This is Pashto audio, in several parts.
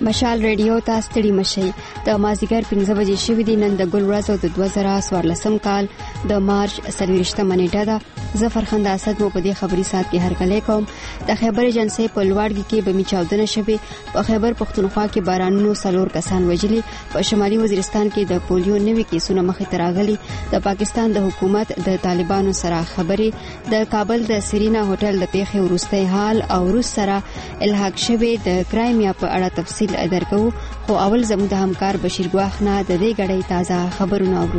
مشال ریډیو ته ستړي مشي د مازیګر 15 بجې شوې دي. نن د ګل ورځ او د 2014 کال د مارچ 23 نیټه ده. ظفر خان اسد مو په دې خبري سات کې هرکلی کوم. د خیبر ایجنسی په لوړګي کې بمی چاودنه شوه. په خیبر پختونخوا کې بارانونو 4 کسان وژلي. په شمالي وزیرستان کې د پولیو نوي کیسونه مخې ته راغلي. د پاکستان د حکومت د طالبانو سره خبرې. د کابل د سرینا هوټل د پیښې وروستي حال او روس سره الحاق شوه. د کرایمیا په اړه تفصیل درکو، خو اول زموږ د همکار بشیر ګواخ نه د دې غړې تازه خبرونه اورو.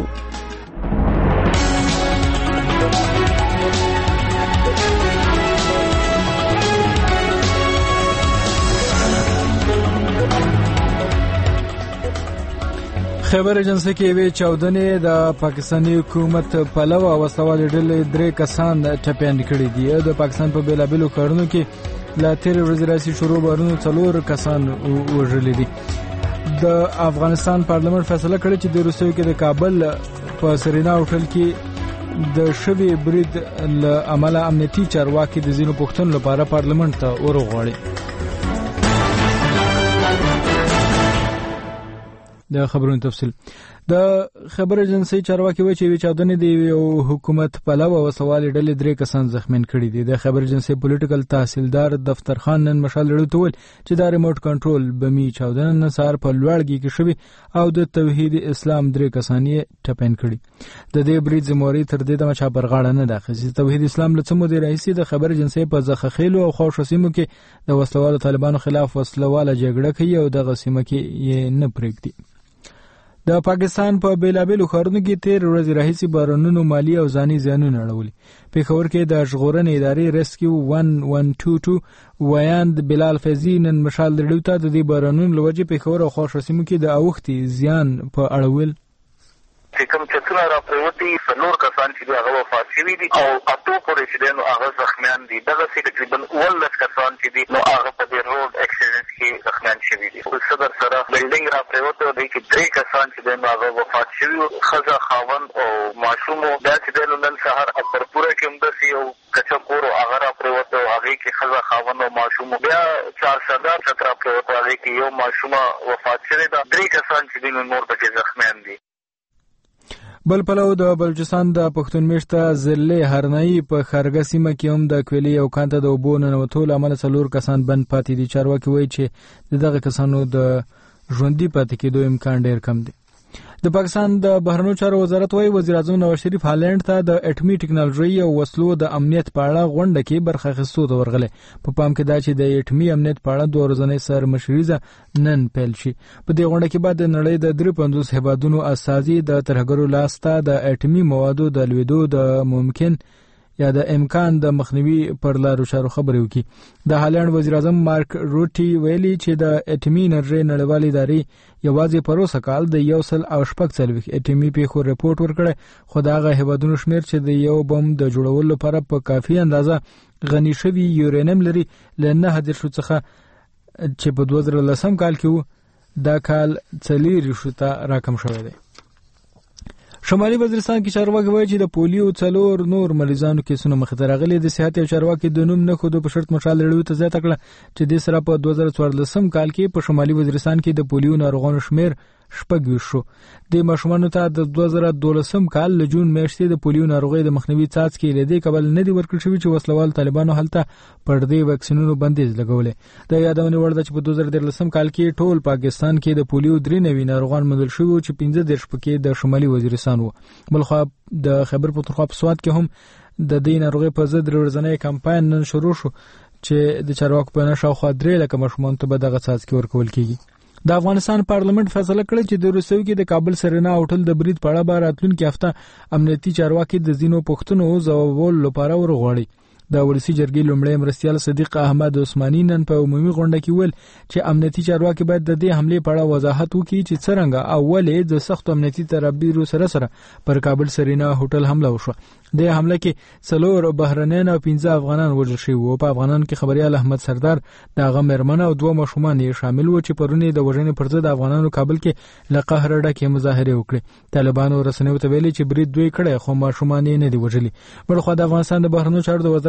خیبر ایجنسی کې وی چاودنې د پاکستاني حکومت پلوه او وسوالې ډلې 3 کسان ټپيان کړي دي. د پاکستان په بیلابیلو ښارونو کې لا تیر ورځ راسي شروع بارونو 4 کسان وژل دي. د افغانستان پارلمان فیصله کړې چې د روسیې کې د کابل په سرینا هوټل کې د شوی برید له عمله امنیتي چارواکي د زینو پښتون لپاره پارلمان ته ورغواړي. د خبرونو تفصیل د خبر ایجنسی چارواکي وایي چې چاودنې د حکومت پلوه او سوال ډلې 3 کسان زخمین کړي دي. د خبر ایجنسی پولیټیکل تحصیلدار دفتر خان نن مشال لړو ته ویل چې د ریموټ کنټرول بمی چاودنه نصار په لوړګي کې شوی او د توحید اسلام 3 کسان یې ټپین کړي. د دې برید زموري تر دې د مچا پرغاړه نه داخلي. توحید اسلام لڅ مو دی رئیس د خبر ایجنسی په ځخخېلو او خوشسیمو کې د وسلوالو طالبانو خلاف وسلواله جګړه کوي او د غسیمه کې یې نه پرېږدي. د پاکستان په بیلابیلو ښارونو کې تیر ورځ راهیسي بارانونو مالی او ځاني زیانونه اړولي. پېښور کې د ژغورنې ادارې ریسکیو 1122 ویاند بلال فیضی نن مشال لړو ته د دې بارانونو لوجه پېښور او خوشسیمو کې د اوختي زیان په اړول کوم چتونه را پروتي 4 کسان چې هغه وفات شوي دي او اته پورې چې هغه زخمیان دي. دغه تقریبا 12 کسان چې دي نو هغه په دې روډ اکسیډنټ کې زخمیان شوي دي. په صدر سره بلډینګ را پروته دی کې 3 کسان چې هغه وفات شوي، خزه خاون او ماشوم. دا چې نن سهار اکبرپوره کې هم داسې یو کچا کور هغه را پروته او هغه کې خزه خاون او ماشوم. بیا 400 چترا پروته هغه کې یو ماشوم وفات شوی دا. 3 کسان چې نور پکې زخمیان دي. بل پلو د بلوچستان د پښتون میشته ضلع هرنايي په خارګه سیمه کې هم د کویلي او کانته د اوبو ننوتول عمل 4 کسان بند پاتې دي. چارواکي وایي چې دغه کسانو د ژوندۍ پاتې کېدو امکان ډیر کم دی. د پاکستان د بهرنیو چارو وزارت وایي وزیر اعظم نواز شریف هالند ته د اټومي ټکنالوژي او وسلو د امنیت په اړه غونډه کې برخه اخیستو ته ورغله. په پام کې دا چې د اټومي امنیت په اړه 2 ورځې سر مشریزه نن پیل شي. په دې غونډه کې بعد د نړۍ د 53 هیوادونو اساسي د ترهګرو لاسته د اټومي موادو د لویدو د ممکن یا د امکان د مخنیوي پر لارو چارو خبرې وکړي. د هالند وزیر اعظم مارک روټي ویلي چې د اټومي انرژي نړیوالې ادارې یوازې پروسه کال د 140 اټومي پیښو رپورټ ورکړی، خو دغه هیوادونو شمیر چې د یو بم د جوړولو لپاره په کافي اندازه غني شوی یورانیم لري له 9 څخه چې په 2010 کال کې دا کال 4 ته راکم شوی دی. شمالي وزیرستان کې چارواکي وایي چې د پولیو 4 نور مریضانو کیسونه مخ ته راغلي. د صحت او چارواکي د نوم نه خود په شرط مشال لړو ته زیاته کړه چې د سره په 2014 کال کې په شمالي وزیرستان کې د پولیو ناروغانو شمیر 6 شو. د ماشومانو ته د 2012 کال له جون میاشتې د پولیو ناروغي د مخنیوي څاڅکي لیدې قبل نه دی ورکړل شوی چې وسلوال طالبانو هلته پر دې وکسینونو بندیز لګولې. د یادونه وړ ده چې په 2013 کال کې ټول پاکستان کې د پولیو 3 نوي ناروغان موندل شوي چې 15 پکې د شمالي وزیرستان وو. بلخوا د خیبر پختونخوا په سواد کې هم د دې ناروغي په ضد ورځنی کمپاین نن شروع شو چې د چارواکو په نشو خو 3 لکه ماشومان ته به دغه څاڅکي ورکول کیږي. د افغانستان پارلمان فیصله کړې چې د روسیې کې د کابل سرینا هوټل د برید په اړه راتلونکي هفته امنیتي چارواکي د زینو پښتنو ځواب لپاره ورغواړي. د ولسی جرګې لومړی مرستیال صدیق احمد عثماني نن په عمومي غونډه کې ویل چې امنیتي چارواکي باید د دې حمله په اړه وضاحت وکړي چې څنګه اولې د سخت امنیتي تدابیرو سره پر کابل سرینا هوټل حمله وشوه. د حمله کې 4 بهرنیان او 15 افغانان وژل شوي وو. په افغانانو کې خبريال احمد سردار د غمرمنه او 2 ماشومان یې شامل وو چې پرونی د وژنې پر ضد افغانانو کابل کې له قهر ډکه مظاهره وکړه. طالبانو رسنیو ته ویلي چې برید دوی کړي خو ماشومان یې نه دی وژلي. بلخو د افغانستان د بهرنیو چارو وزارت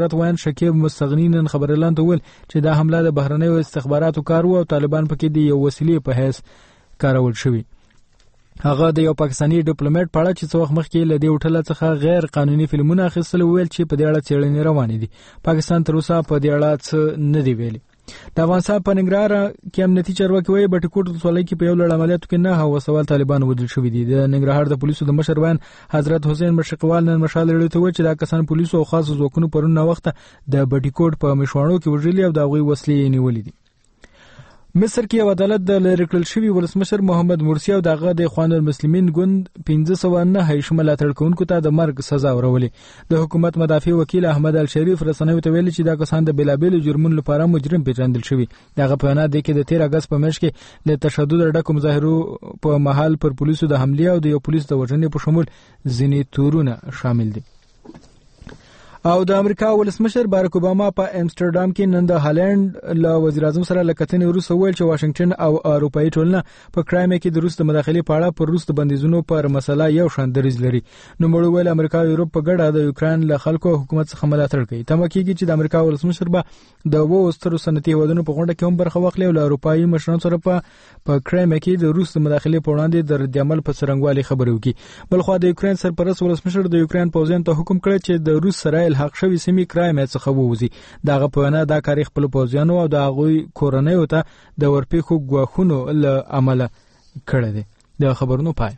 استخبارات وایان شکیب مستغنی نن خبرلاند ته ویل چې دا حمله د بهرنیو استخباراتو کار و او طالبان پکې د یو وسیلې په حیث کارول شوی. هغه د یو پاکستانی ډیپلوماټ په اړه چې څو وخت مخکې له دې هوټل څخه غیر قانوني فلمونه اخیستل ویل چې په دې اړه څېړنې روانې دي. پاکستان تر اوسه په دې اړه څه نه دی ویلي. د افغانستان په ننګرهار کې امنیتي چارواکي وایي بټي کوټ ولسوالۍ کې په یو لړ عملیاتو کې 9 سوال طالبان وژل شوي دي. د ننګرهار د پولیسو د مشر وان حضرت حسین مشقوال نن مشال لري ته و چې دا کسان پولیسو او خاص ځواکونو پرونه وخت د بټي کوټ په مشوانو کې وژلي او د هغوی وسلې نیولې دي. مصر کې یو عدالت د لری کړل شوی ولسمشر محمد مرسی او دغه د اخوان المسلمین ګوند 1509 شمال اتړکونکو ته د مرګ سزا ورولې. د حکومت مدافع وکیل احمد الشریف رسنیو ته ویلي چې دا کسان د بلابل جرمونو لپاره مجرم پیژندل شوی. دغه په اړه د 13 اگست په میاشت کې له تشدد ډکو مظاهرو په محل پر پولیسو د حمله او د یو پولیس د وژنې په شمول ځینې تورونه شامل دي. او د امریکا ولسمشر بارک اوباما په امستردام کې نن د هالند له وزیر اعظم سره لکتنې وروسته ویل چې واشنگټن او اروپאי ټولنه په کرایمه کې د روس د مداخلې په اړه پر روس د بندیزونو پر مسله یو شان دریځ لري. نو موږ ویل امریکا او یورپ په ګډه د یوکرين له خلکو حکومت څخه ملاتړ کوي. تمه کیږي چې د امریکا ولسمشر به د وو سترو صنعتي هیوادونو په غونډه کې هم برخه واخلي او له اروپאי مشرانو سره په کرایمه کې د روس د مداخلې په وړاندې د رد عمل په څرنګوالي خبرې وکړي. بلخو د یوکرين سرپرست ولسمشر د یوکرين پوځیانو ته حکم کړی چې د روس سره الحاق شوی سیمې کرایمه څخه ووځي. دغه په اړه د کاری خپل پوځیانو او د هغوی کورنیو ته د ورپېښو غواخونو له عمله کړی دی. د خبرونو پای.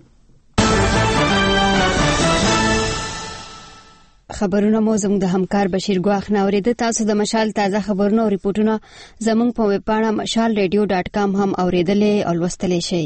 خبرونه مو زموږ د همکار بشیر ګواخ نه اوریده. تاسو د مشال تازه خبرونه او ریپورتونه زموږ په ویب پاڼه mashalradio.com هم اوریدلې او لوستلې شئ.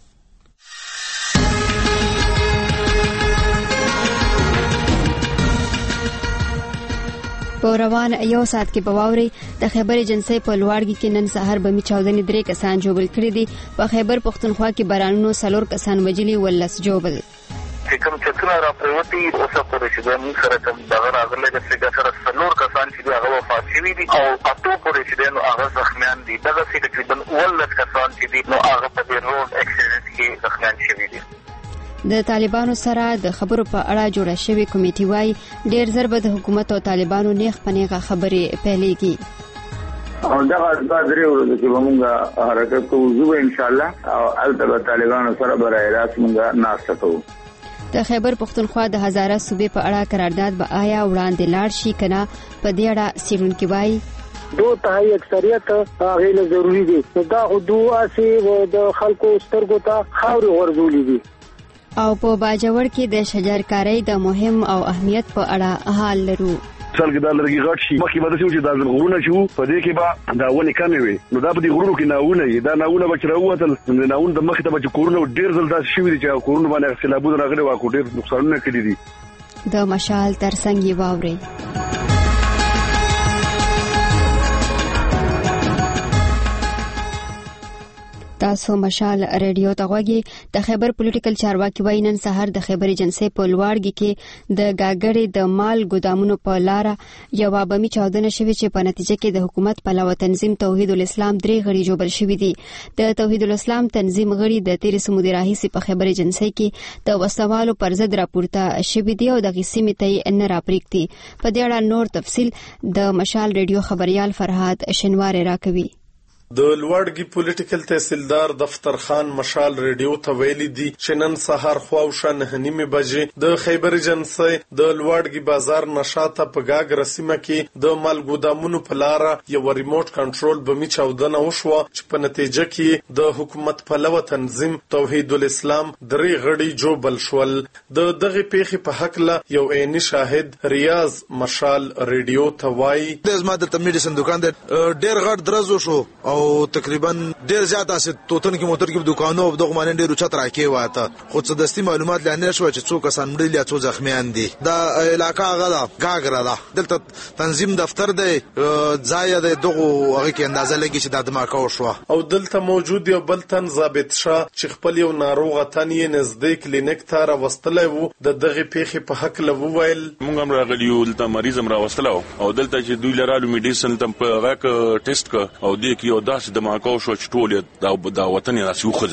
په روان یو ساعت کې بواوري د خیبر ایجنسی په لوړګي کې نن سحر بمی چاودنې 3 کسان جوړ کړي دي. په خیبر پختونخوا کې بارانونو 4 کسان وجلي ولس جوړل. کوم چې څنګه راپروتي اوسه پورې چې موږ سره کوم دغه راغله د څنګه سره 4 کسان چې هغه وفات شوي دي او اته پورې چې نو هغه زخمیان دي. دغه څه تقریبا ولس کسان چې دي نو هغه په روډ اکسیډنټ کې زخمیان شوي دي. د طالبانو سره د خبرو په اړه جوړه شوې کمیټه وايي ډېر ضرب د حکومت او طالبانو نیغ پنیغه خبرې پیلېږي. او دا درې ورځې چې موږ حرکت کوو ان شاء الله او البته طالبانو سره برای راست موږ ناسته کوو. د خیبر پختونخوا د هزاره صوبې په اړه قرارداد به آیا وړاندې لاړ شي کنه په دې اړه سیرونکي وايي 2/3 اکثریت هغه له ضروری دي. دا دوه سي د خلکو سترګو ته خاوري ورزولې دي. او په باجوړ کې د شجرکارۍ د مهم او اهمیت په اړه حال لرو. څلګ د لرګي غټ شي مخکې به چې د غرونه شو په دې کې به دا ونی کمې وي. نو دا په دې غرونو کې ناونه دا ناونه به راووتل ناونه د مخې ته به کورونه ډیر ځل داسې شوي دي چې کورونه باندې خلابونه راغلي واکو ډیر نقصانونه کړي دي. د مشال ترڅنګ یې واوري. تاسو مشال ریډیو ته غوږی. د خیبر پولیټیکل چارواکي وایي نن سحر د خیبر ایجنسی په لوړګي کې د گاګړې د مال ګودامونو په لار یو بمی چاودنه شوې چې په نتیجه کې د حکومت پلاوه تنظیم توحید الاسلام 3 غړي جوړ شوي دي. د توحید الاسلام تنظیم غړي د 13 سمودي راهیسي په خیبر ایجنسی کې د وسوالو پر ضد راپورته شوي دي او د غسیمې ته نه راپریکتي. په دې اړه نور تفصیل د مشال ریډیو خبريال فرهاد شنوار راکوي. د لوړګي پولیټیکل تحصیلدار دفتر خان مشال ریډیو ته ویلي دي چې نن سهار خواوشه 9:30 بجې د خیبر ایجنسی د لوړګي بازار نشاته په گاګ رسمه کې د مال ګودامونو په لار یو ریموټ کنټرول بمی چاودنه وشوه چې په نتیجه کې د حکومت پلوه تنظیم توحید الاسلام 3 غړي جوړ شول. د دغه پیښې په حق له یو عیني شاهد ریاض مشال ریډیو ته وایي د زما د میډیسن دکان ډېر غټ درزو شو او تقریبا ډیر زیات اسه توتن کې موټر کې دکانو او دغه مانن ډیر چت راکې واته خو څه دستي معلومات لانه شو چې څوک کسان مړي یا څو زخمیان دي. دا علاقہ غلا گاګرا ده دلته تنظیم دفتر دی ځای د دغه هغه کې اندازه لګي چې د دماکو شو او دلته موجود یو بل تن ضابط شاه چې خپل یو ناروغ تن یې نزدیک کلینیک ته راوستلې وو د دغه پیښې په حق لوو ویل موږ هم راغلیو دلته مریض هم راوستلو او دلته چې دوی لرالو میډیسن تم په راک ټیسټ کا او دې کې یو داسې دماکو شو چې ټول دا وطن یې راسي خو ځاو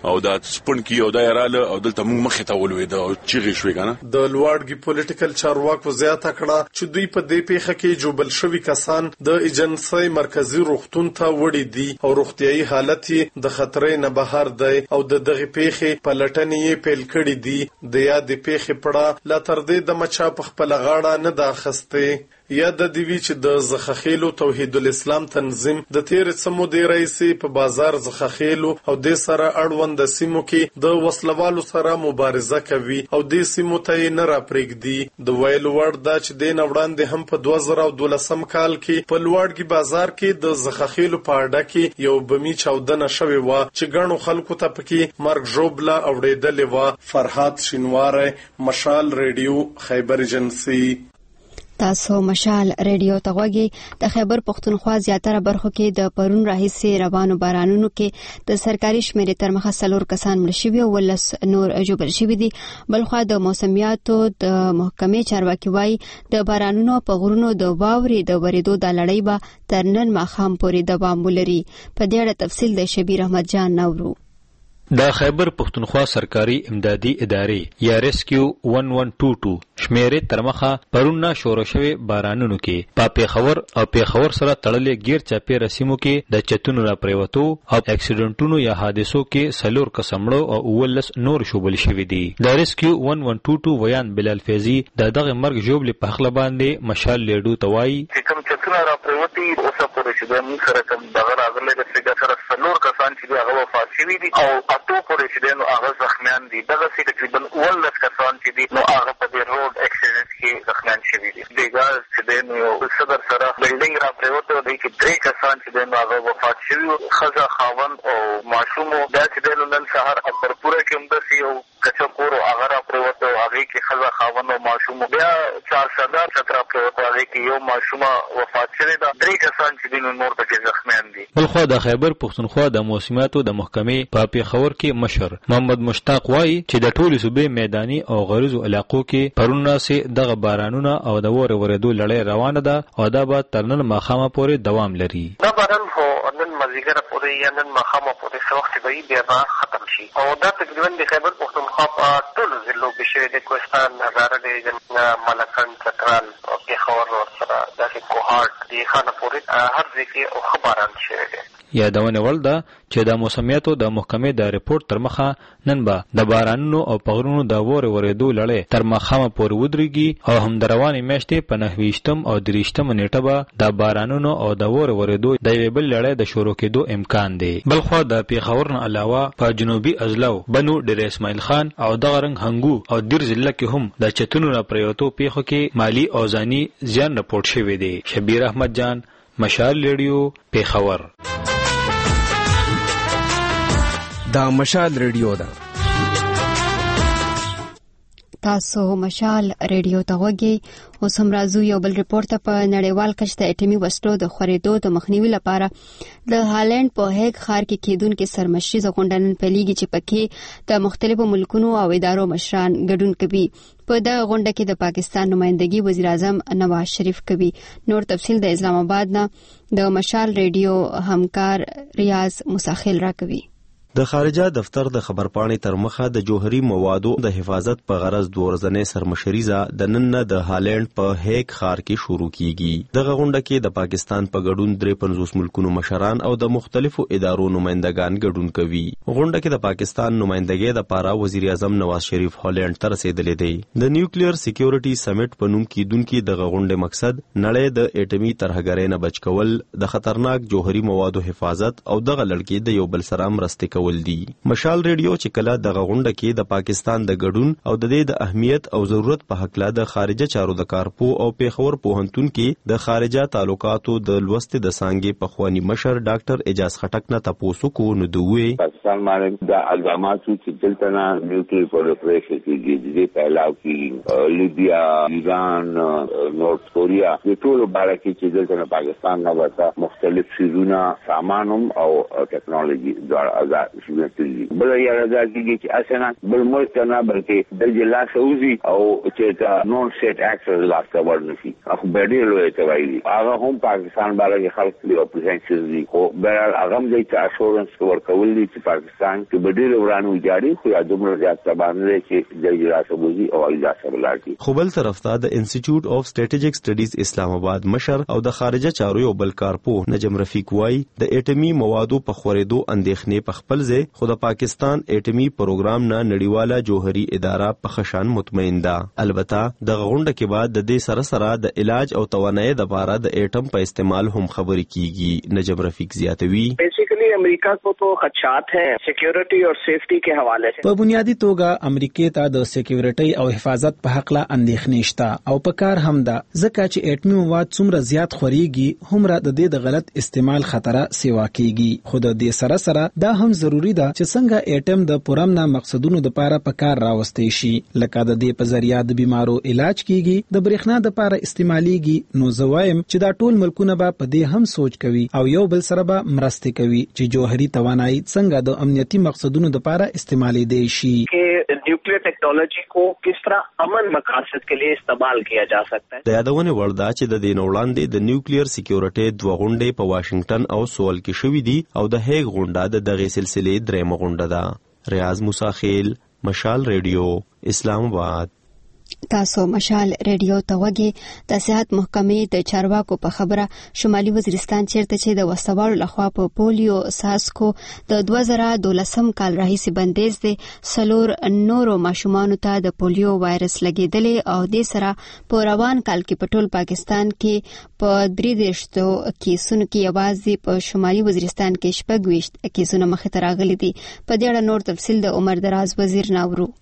او دا سپون کی او دا رااله او دلته موږ مخې ته ولوید او چیغې شوې کنه. د لوړګي پولیټیکل چارواکو زیاته کړه چې دوی په دې پیښه کې جوبل شوي کسان د ایجنسۍ مرکزی روغتون ته وړي دي او روغتيایي حالت یې د خطرې نه بهر دی او د دغه پیښې پلټنې یې پیل کړې دي. د یادې پیښې پړه لا تر دې د مچا په خپل غاړه نه دا اخستې. یا د دیوی چې د زخخیلو توحید الاسلام تنظیم د تیر سمو دی رئیسي په بازار زخخیلو او د سره اړوند سیمو کې د وسلوالو سره مبارزه کوي او د سیمو ته نه را پرېږدي. د ویلو وړ دا چې د نوړاندې هم په 2012 کال کې په لوړګي بازار کې د زخخیلو په اډه کې یو بمی چاودنه شوې و چې ګڼو خلکو ته پکې مرګ ژوبله اوریدلې و. فرحات شینواره، مشال ریډیو، خیبر ایجنسی. تاسو مشال ریډیو ته غوږی. د خیبر پښتونخوا زیاتره برخو کې د پرون راهیسې روانو بارانونو کې د سرکاري شمیرې تر مخه 4 کسان مړ شوي او 10 نور جوړ شوي دي. بلخوا د موسمیاتو د محکمې چارواکي وایي د بارانونو په غرونو د واورې د ورېدو د لړۍ به تر نن ماښام پورې دوام ولري. په دې اړه تفصیل د شبیر احمد جان نورو. د خیبر پښتونخوا سرکاري امدادي ادارې یا ریسکیو 1122 شمیرې ترمخه پرونه شروع شوی بارانونو کې په پیښور او پیښور سره تړلې غیر چاپی رسمو کې د چتونو را پریوتو او اکسیډنټونو یا حادثو کې 4 کسمړو او 19 نور شوبل شوی دي. د ریسکیو 1122 ویان بلال فیضی د دغه مرګ جوړل په خپل باندې مشال لیډو توای چې کوم چتونه را پریوتي اوسه پورې چې د موږ سره کوم دغه راغلي د څنګه سره 4 کسان چې هغه وفات شوي دي او اتو پورې چې نو هغه زخمیان دي. دغه تقریبا 19 کسان چې دي نو هغه په دې روډ اکسیډنټ کې زخمیان شوي دي. دغه چې نو صدر سره بلډینګ را پریوته دی کې 3 کسان چې نو هغه وفات شوي. خزه خاوند او ماشوم دا چې نو نن سهار اکبرپوره کې هم د سیو کچا کورو هغه را پریوته هغه کې خزه خاوند او ماشوم بیا 400 چترا پریوته هغه کې یو ماشوم وفات شوی دا. 3 کسان چې نو نور پکې زخمیان دي. بلخوا د خیبر پښتونخوا د موسمیاتو د محکمې په پیښور کې مشر محمد مشتاق وایي چې د ټولو صوبې میداني او غریزو علاقو کې پرونه سي دغه بارانونه او د وره ورېدو لړۍ روانه ده او دا به تر نن ماښامه پورې دوام لري. دا باران خو نن مازیګر پورې یا نن ماښامه پورې څه وخت به بیا به ختم شي او دا تقریبا د خیبر پښتونخوا په ټولو ضلعو کې شوی د کوهستان، هزاره، ملکند، چترال او پیښور سره داسې کوهاټ د خانه پورې هر ځای کې او خبران شوی دی. یادونه ول ده چې د موسمیاتو د محکمې د ریپورت تر مخه نن به د بارانونو او پغرونو د وره ورېدو لړۍ تر ماښامه پورې ودرېږي او هم د روانې میاشتې په 29 او 30 نیټه به د بارانونو او د وره ورېدو د یوې بل لړۍ د شروع کېدو امکان دی. بلخوا د پیښور نه علاوه په جنوبي اضلاع بنو ډیر اسماعیل خان او دغه رنګ هنګو او دیر ضلع کې هم د چتونو را پریوتو پیښو کې مالی او ځاني زیان رپورټ شوی دی. شبیر احمد جان، مشال ریډیو، پیښور. دا مشال ریډیو ده. تاسو مشال ریډیو ته غوږی. اوس هم راځو یو بل ریپورت په نړیوال کچ د اټومي وسلو د خورېدو د مخنیوي لپاره د هالند په هیګ ښار کې کېدونکې سرمشریزه غونډه نن پیلېږي چې پکې د مختلفو ملکونو او ادارو مشران ګډون کوي. په دغه غونډه کې د پاکستان نمائندګي وزیر اعظم نواز شریف کوي. نور تفصیل د اسلام آباد نه د مشال ریډیو همکار ریاض مساخیل را کوي. د خارجه دفتر د خبرپاڼې تر مخه د جوهري موادو د حفاظت په غرض د ورځنې سرمشریزه د نن نه د هالند په هیګ ښار کې شروع کیږي. دغه غونډه کې د پاکستان په ګډون 53 ملکونو مشران او د مختلفو ادارو نمائندگان ګډون کوي. غونډه کې د پاکستان نمائندګۍ د پاره وزیر اعظم نواز شریف هالند ته رسیدلی دی. د نیوکلیر سکیورټي سمیټ په نوم کېدونکي دغه غونډې مقصد نړۍ د اټومي ترهګرۍ نه بچ کول، د خطرناک جوهري موادو حفاظت او دغه لړکې د یو بل سره مرسته دی. مشال ریډیو چې کله د غونډه کې د پاکستان د ګډون او د دې د اهمیت او ضرورت په حق لا د خارجه چارو د کارپو او پیښور پوهنتون کې د خارجه تعلقاتو د لوست د سانګې په خواني مشر ډاکټر اجاز خټک نه تاسو کو نو دوی پاکستان باندې د الزاماتو چې دلته نه نیوکلیر پرولیفریشن کې د پهلاو کې لیبیا، ایران، نورث کوریا د ټولو باره کې چې دلته پاکستان نه ورته مختلف شیزونه سامانم او ټکنالوژي د شنتلی بل یا راځي چې اسنه بل ملک نه بلکې د جلا سعودي او چې نون سټ اکټر لاسته ورنشي اخو بیډي لوي ته وایي هغه هم پاکستان باندې خلک له اپوزیشن دي خو بهر هغه د اشورنس ورکول دي چې پاکستان کې بیډي ورانو جاري خو دومره زیات تبانه چې د جلا سعودي او اجازه ولري. خو بل طرف ته د انسټیټیوټ اف سټریټیجیک سټډیز اسلام آباد مشر او د خارجه چارو یو بل کارپو نجم رفیق وای د اټمی موادو په خورېدو اندېښنې په خپل ځای خو د پاکستان اټمی پروګرام نه نړیواله جوهري اداره په خشان مطمئن ده. البته د غونډه کې بعد د دې سره سره د علاج او توانایي د لپاره د اټم په استعمال هم خبرې کیږي. نجم رفیق زیاتوي بیسیکلی امریکا کو تو خدشات ہیں سیکیورٹی اور سیفٹی کے حوالے سے. په بنیادی توګه امریکا ته د سیکیورټي او حفاظت په حق لا اندېښنې شته او په کار هم ده ځکه چې اټمی مواد څومره زیات خوريږي همره د دې د غلط استعمال خطر سیوا کیږي. خو د دې سره سره دا هم ضروری ده چې څنګه اټم د پرامنا مقصدونو لپاره په کار راوستي شي لکه د دې په ذریعہ د بیمارو علاج کیږي د برېښنا لپاره استعماليږي. نو زوایم چې دا ټول ملکونه به په دې هم سوچ کوي او یو بل سره به مرسته کوي چې جوهري توانایي څنګه د امنیتي مقصدونو لپاره استعمالي دی شي. Nuclear technology को किस तरह अमन मकासद के लिए इस्तेमाल किया जा सकता है. د یادونه وردا چې د دین وړاندې د نیوکلیر سکیورټي دوه غونډې په واشنگټن او سوال کې شوې دي او د هیګ غونډه د دغه سلسله درېمه غونډه ده. ریاض موسیخیل مشال ریډیو اسلام آباد. تاسو مشال ریډیو ته وګورئ. د صحت محکمې د چارواکو په خبره شمالي وزیرستان چیرته چې د وسوالو لخوا په پولیو ساسکو د 2012 کال راهیسې بندیز دي سلور نورو ماشومانو ته د پولیو وایرس لګیدلې او د سره په روان کال کې په ټول پاکستان کې په 33 کیسونو کې یوازې په شمالي وزیرستان کې 26 کیسونه مخې ته راغلي دي. په دې اړه نور تفصیل د عمر دراز وزیر ناورو.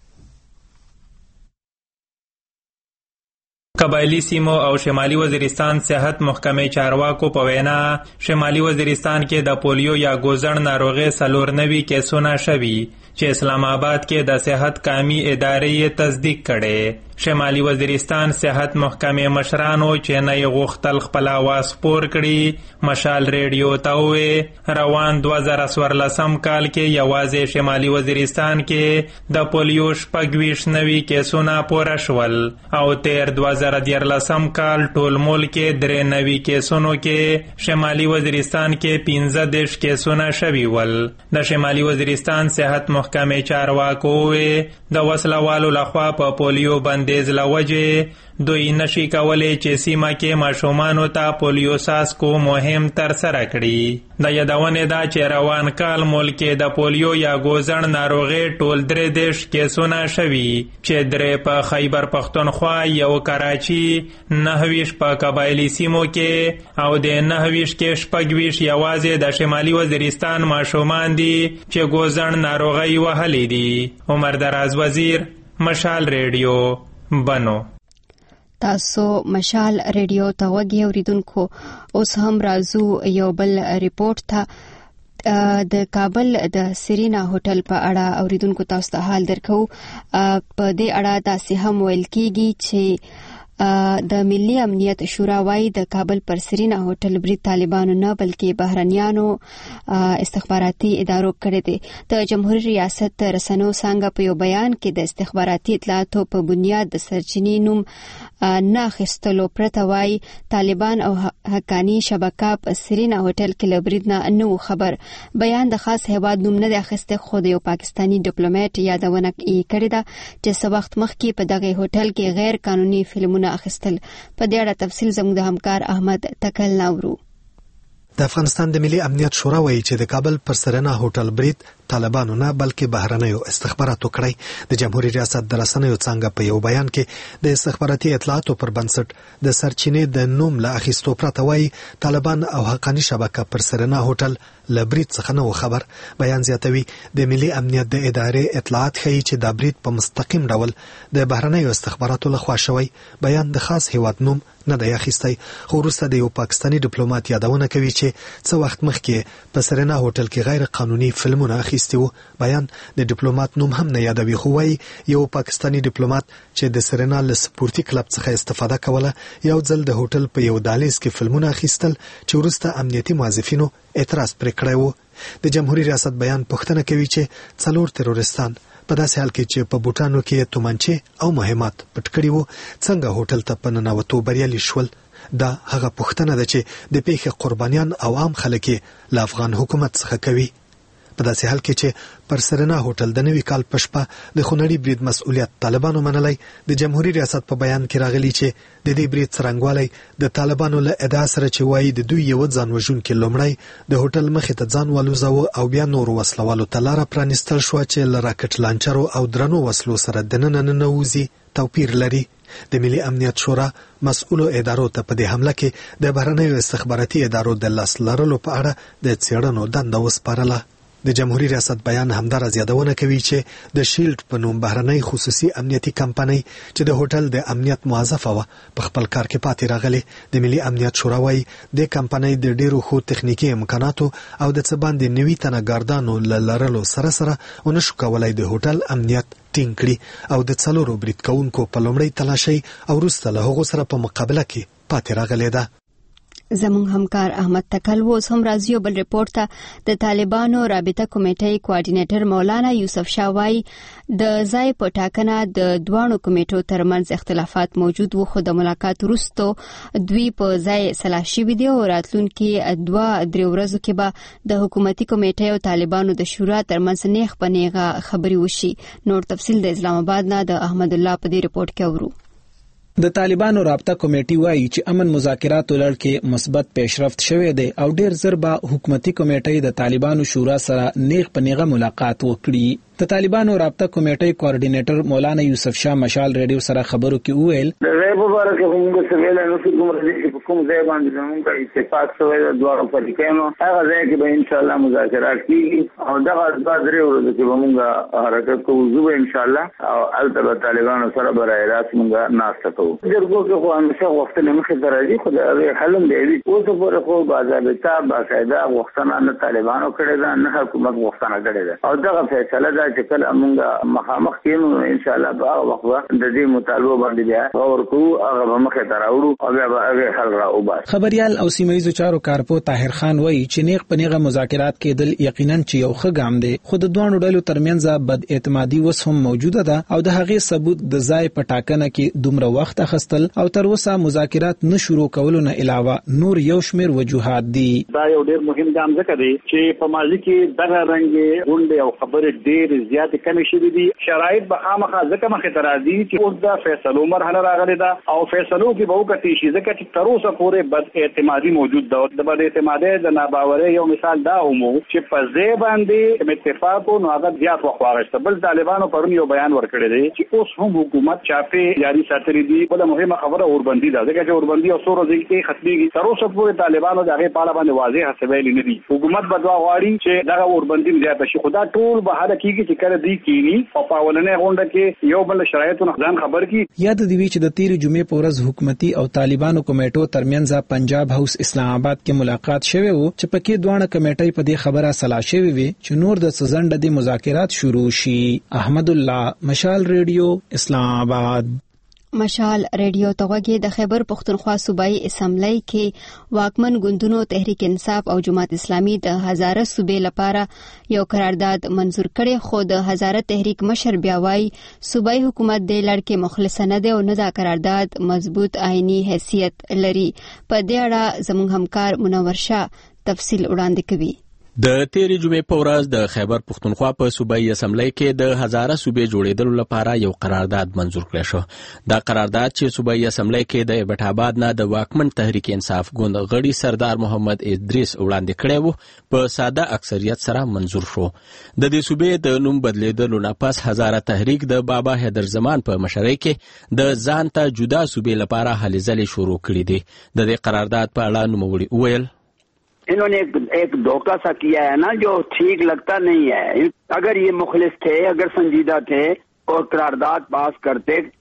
قبایلی سیمو او شمالي وزیرستان صحت محکمې چارواکو په وینا شمالي وزیرستان کې د پولیو یا ګوزن ناروغي 94 کیسونه شوي چې اسلام آباد کې د صحت قومي ادارې تصدیق کړي. شمالي وزیرستان صحت محکمې مشرانو چې نه غوښتل خپل आवाज پور کړي مشال ریډیو ته وې روان 2014 کال کې یوازې شمالي وزیرستان کې د پولیو 26 نوي کیسونه پوره شول او تیر 2014 کال ټول ملک کې 93 کیسونو کې شمالي وزیرستان کې 15 کیسونه شوي ول. د شمالي وزیرستان صحت محکمې چارواکو وې د وسلوالو لخوا په پولیو بندیز لوجه دوی نشي کولای چې سیمه کې ماشومانو ته پولیو ساسکو مهم تر سره کړي. د یادونه ده چې روان کال ملک د پولیو یا ګوزن ناروغي ټول 33 کیسونه شوي چې 3 په خیبر پختونخوا یو کراچي 29 په قبایلی سیمو کې او د 29 کې 26 یوازې د شمالي وزیرستان ماشومان دي چې ګوزن ناروغي وهلي دي. عمر دراز وزیر مشال ریډیو بنو. تاسو مشال ریډیو ته وګورئ اوریدونکو. اوس هم راځو یو بل ریپورت ته. د کابل د سرینا هوټل په اړه اوریدونکو تاسو ته حال درکو. په دې اړه تاسو هم ویل کیږي چې د ملي امنیت شورا وايي د کابل پر سرینا هوټل برید طالبانو نه بلکې بهرنیانو استخباراتي ادارو کړی دی. د جمهوریت ریاست رسنیو څنګه په یو بیان کې د استخباراتي اطلاعاتو په بنیاد د سرچینې نوم نه اخیستلو پرته وايي طالبان او حقانی شبکه په سرینا هوټل کې له برید نه نو خبر. بیان د خاص هیواد نوم نه اخیسته خو د یو پاکستانی ډیپلوماټ یادونه کړې ده چې څه وخت مخکې په دغه هوټل کې غیر قانوني فلمونه اخیستل. په دې اړه تفصیل زموږ د همکار احمد تکل ناورو. د افغانستان د ملي امنیت شورا وایي چې د کابل پر سرینا هوټل برید طالبانو نه بلکې بهرنیو استخباراتو کړی. د جمهوریت ریاست د رسنیو څنګه په یو بیان کې د استخباراتي اطلاعاتو پر بنسټ د سرچینې د نوم له اخیستو پرته وایي طالبان او حقانی شبکه پر سرینا هوټل له برید څخه نه خبر. بیان زیاتوي د ملي امنیت د ادارې اطلاعات ښیي چې دا برید په مستقیم ډول د بهرنیو استخباراتو لخوا شوی. بیان د خاص هیواد نوم نه دی اخیستی خو وروسته د یو پاکستانی ډیپلوماټ یادونه کوي چې څه وخت مخکې په سرینا هوټل کې غیر قانوني فلمونه اخیستي اخیستی وو. بیان د ډیپلوماټ نوم هم نه یادوي، خو وايي یو پاکستانی ډیپلوماټ چې د سرینا له سپورتي کلب څخه استفاده کوله یو ځل د هوټل په یو دهلیز کې فلمونه اخیستل چې وروسته امنیتي موظفینو اعتراض پرې کړی وو. د جمهوریت ریاست بیان پوښتنه کوي چې 4 تروریستان په داسې حال کې چې په بوټانو کې تومانچې او مهمات پټ کړي وو څنګه هوټل ته په ننوتو بریالي شول. دا هغه پوښتنه ده چې د پیښې قربانیان او عام خلک له افغان حکومت څخه کوي. په داسې حال کې چې پر سرنا هوټل د نوي کال په شپه د خونړي برید مسؤلیت طالبانو منلای، د جمهوریت ریاست په بیان کې راغلی چې د دې برید څرنګوالی د طالبانو له ادعا سره چې وایي د دوی یو ځان وژونکي لومړی د هوټل مخې ته ځان والوزاوه او بیا نور وسلوالو ته لاره پرانیستل شو چې له راکټ لانچرو او درنو وسلو سره دننه ننوځي توپیر لري. د ملي امنیت شورا مسؤلو ادارو ته په دې حمله کې د بهرنیو استخباراتي ادارو د لاس لرلو په اړه د څېړنو دنده وسپارله. د جمهوریت ریاست بیان همدارس یادونه کوي چې د شیلډ په نوم بهرنۍ خصوصي امنیتي کمپنۍ چې د هوټل د امنیت موظفه و په خپل کار کې پاتې راغلي. د ملي امنیت شورا وايي د کمپنۍ د ډیرو خو تخنیکی امکاناتو او د څه باندې نوي تنګاردانو لرلو سره سره ونشو کولای د هوټل امنیت ټینګ کړي او د 4 برید کوونکو په لومړی تلاشي او وروسته له هغو سره په مقابله کې پاتې راغلي ده. زموږ همکار احمد تکل ووس هم راځي بل ریپورت ته د طالبانو رابطه کمیټې کوارډینیټر مولانا یوسف شاه وايي د ځای په ټاکنه د دوانو کمیټو ترمنځ اختلافات موجود وو، خو د ملاقات وروسته دوی په ځای صلاح شوي دي او راتلونکي 2-3 ورځو کې به د حکومتي کمیټې او طالبانو د شورا ترمنځ نیغ په نیغه خبري وشي. نور تفصیل د اسلام آباد نه د احمد الله په دې ریپورت کې اورو. د طالبانو رابطه کمیټې وایي چې امن مذاکراتو لړ کې مثبت پیشرفت شوی دی او ډیر زر به حکومتي کمیټې د طالبانو شورا سره نیغ په نیغه ملاقات وکړي. د طالبانو رابطه کمیټې کوارډینیټر مولانا یوسف شاه مشال ریډیو سره خبرو کې وویل د ریبو باره کې موږ سویل نو کوم راځي په کوم ځای باندې موږ اتفاق شوی د دوه فریقونو هغه ځای کې به ان شاء الله مذاکرات کیږي او دغه بعد درې ورځې کې موږ حرکت کوو زو ان شاء الله او البته طالبانو سره برای راست موږ ناشته کوو. درګو کې خو همیشه وخت نه مخې درځي خو د حلم دی او څه پر خو باضابطه باقاعده وختونه نه طالبانو کړی دا نه حکومت وختونه کړی دا او دغه فیصله دا چې کله موږ مخامخ کېنو ان شاء الله په وخت د دې مطالبه باندې بیا اور کو هغه مخه تراوړو او بیا هغه حل راو بس. خبريال او سیمایي چارو کارپو طاهر خان وایي چې نیغ په نیغه مذاکرات کېدل یقینا چې یو ښه ګام دی، خو د دوه ډلو ترمنځ بد اعتمادي وس هم موجوده ده او د هغې ثبوت د ځای په ټاکنه کې دومره وخت اخستل او تر اوسه مذاکرات نه شروع کولو نه علاوه نور یو شمیر وجوهات دي. دا یو ډیر مهم ګام ځکه دی چې په ماضي کې دغه رنګ غونډې او خبرې ډیر زیات کمی شوې دي. شرایط به خامخا ځکه مخې ته راځي چې اوس د فیصلو مرحله راغلې ده او فیصلو کې به وکړي شي ځکه چې تر اوسه پورې بد اعتمادي موجود ده. د بد اعتمادۍ د ناباورۍ یو مثال دا هم چې په ځای باندې اتفاق نو هغه زیات وخت واغسته. بل طالبانو پرون یو بیان ورکړی دی چې اوس هم حکومت چاپې جاري ساتلي دي. بل مهمه خبره اوربندي ده ځکه چې اوربندي او سور ځای کې ختميږي. تر اوسه پورې طالبانو د هغې په اړه باندې واضح څه ویلي نه دي. حکومت به دا غواړي چې دغه اوربندي زیاته شي، خو دا ټول به هله کېږي چې کله دی کېني او په اولنۍ غونډه کې یو بل شرایطونه ځان خبر کی. یاد دی چې د 13 جمعې په ورځ حکومتي او طالبانو کمیټو ترمنځ پنجاب هاوس اسلام آباد کې ملاقات شوی وو چې پکې دوه کمیټې په دې خبره صلاح شوی وي چې نور د سزنده د مذاکرات شروع شي. احمد الله مشال ریډیو اسلام آباد. مشال ریډیو توګه د خیبر پختونخوا صوبایي اسمبلی کې واکمن ګوندونو تحریک انصاف او جماعت اسلامي د هزاره صوبې لپاره یو قرارداد منزور کړي، خو د هزاره تحریک مشر بیا وايي صوبایي حکومت د لړکې مخلص نه دی او نه دا قرارداد مضبوط آئینی حیثیت لري. په دې اړه زموږ همکار منور شاه تفصیل وړاندې کوي. د 13 جمعې په ورځ د خیبر پختونخوا په صوبایي اسمبلی کې د هزاره صوبې جوړېدلو لپاره یو قرارداد منزور کړی شو. دا قرارداد چې صوبایي اسمبلی کې د ایبټ آباد نه د واکمن تحریک انصاف ګوند غړي سردار محمد ادریس وړاندې کړی وو په ساده اکثریت سره منزور شو. د دې صوبې د نوم بدلیدلو نه پس هزاره تحریک د بابا حیدر زمان په مشرۍ کې د ځان ته جدا صوبې لپاره هلې ځلې شروع کړي دي. د دې قرارداد په اړه نوموړي وویل इन्होंने एक धोखा सा किया है ना जो ठीक लगता नहीं है. अगर ये मुखलिस थे, अगर संजीदा थे और करारदाद पास करते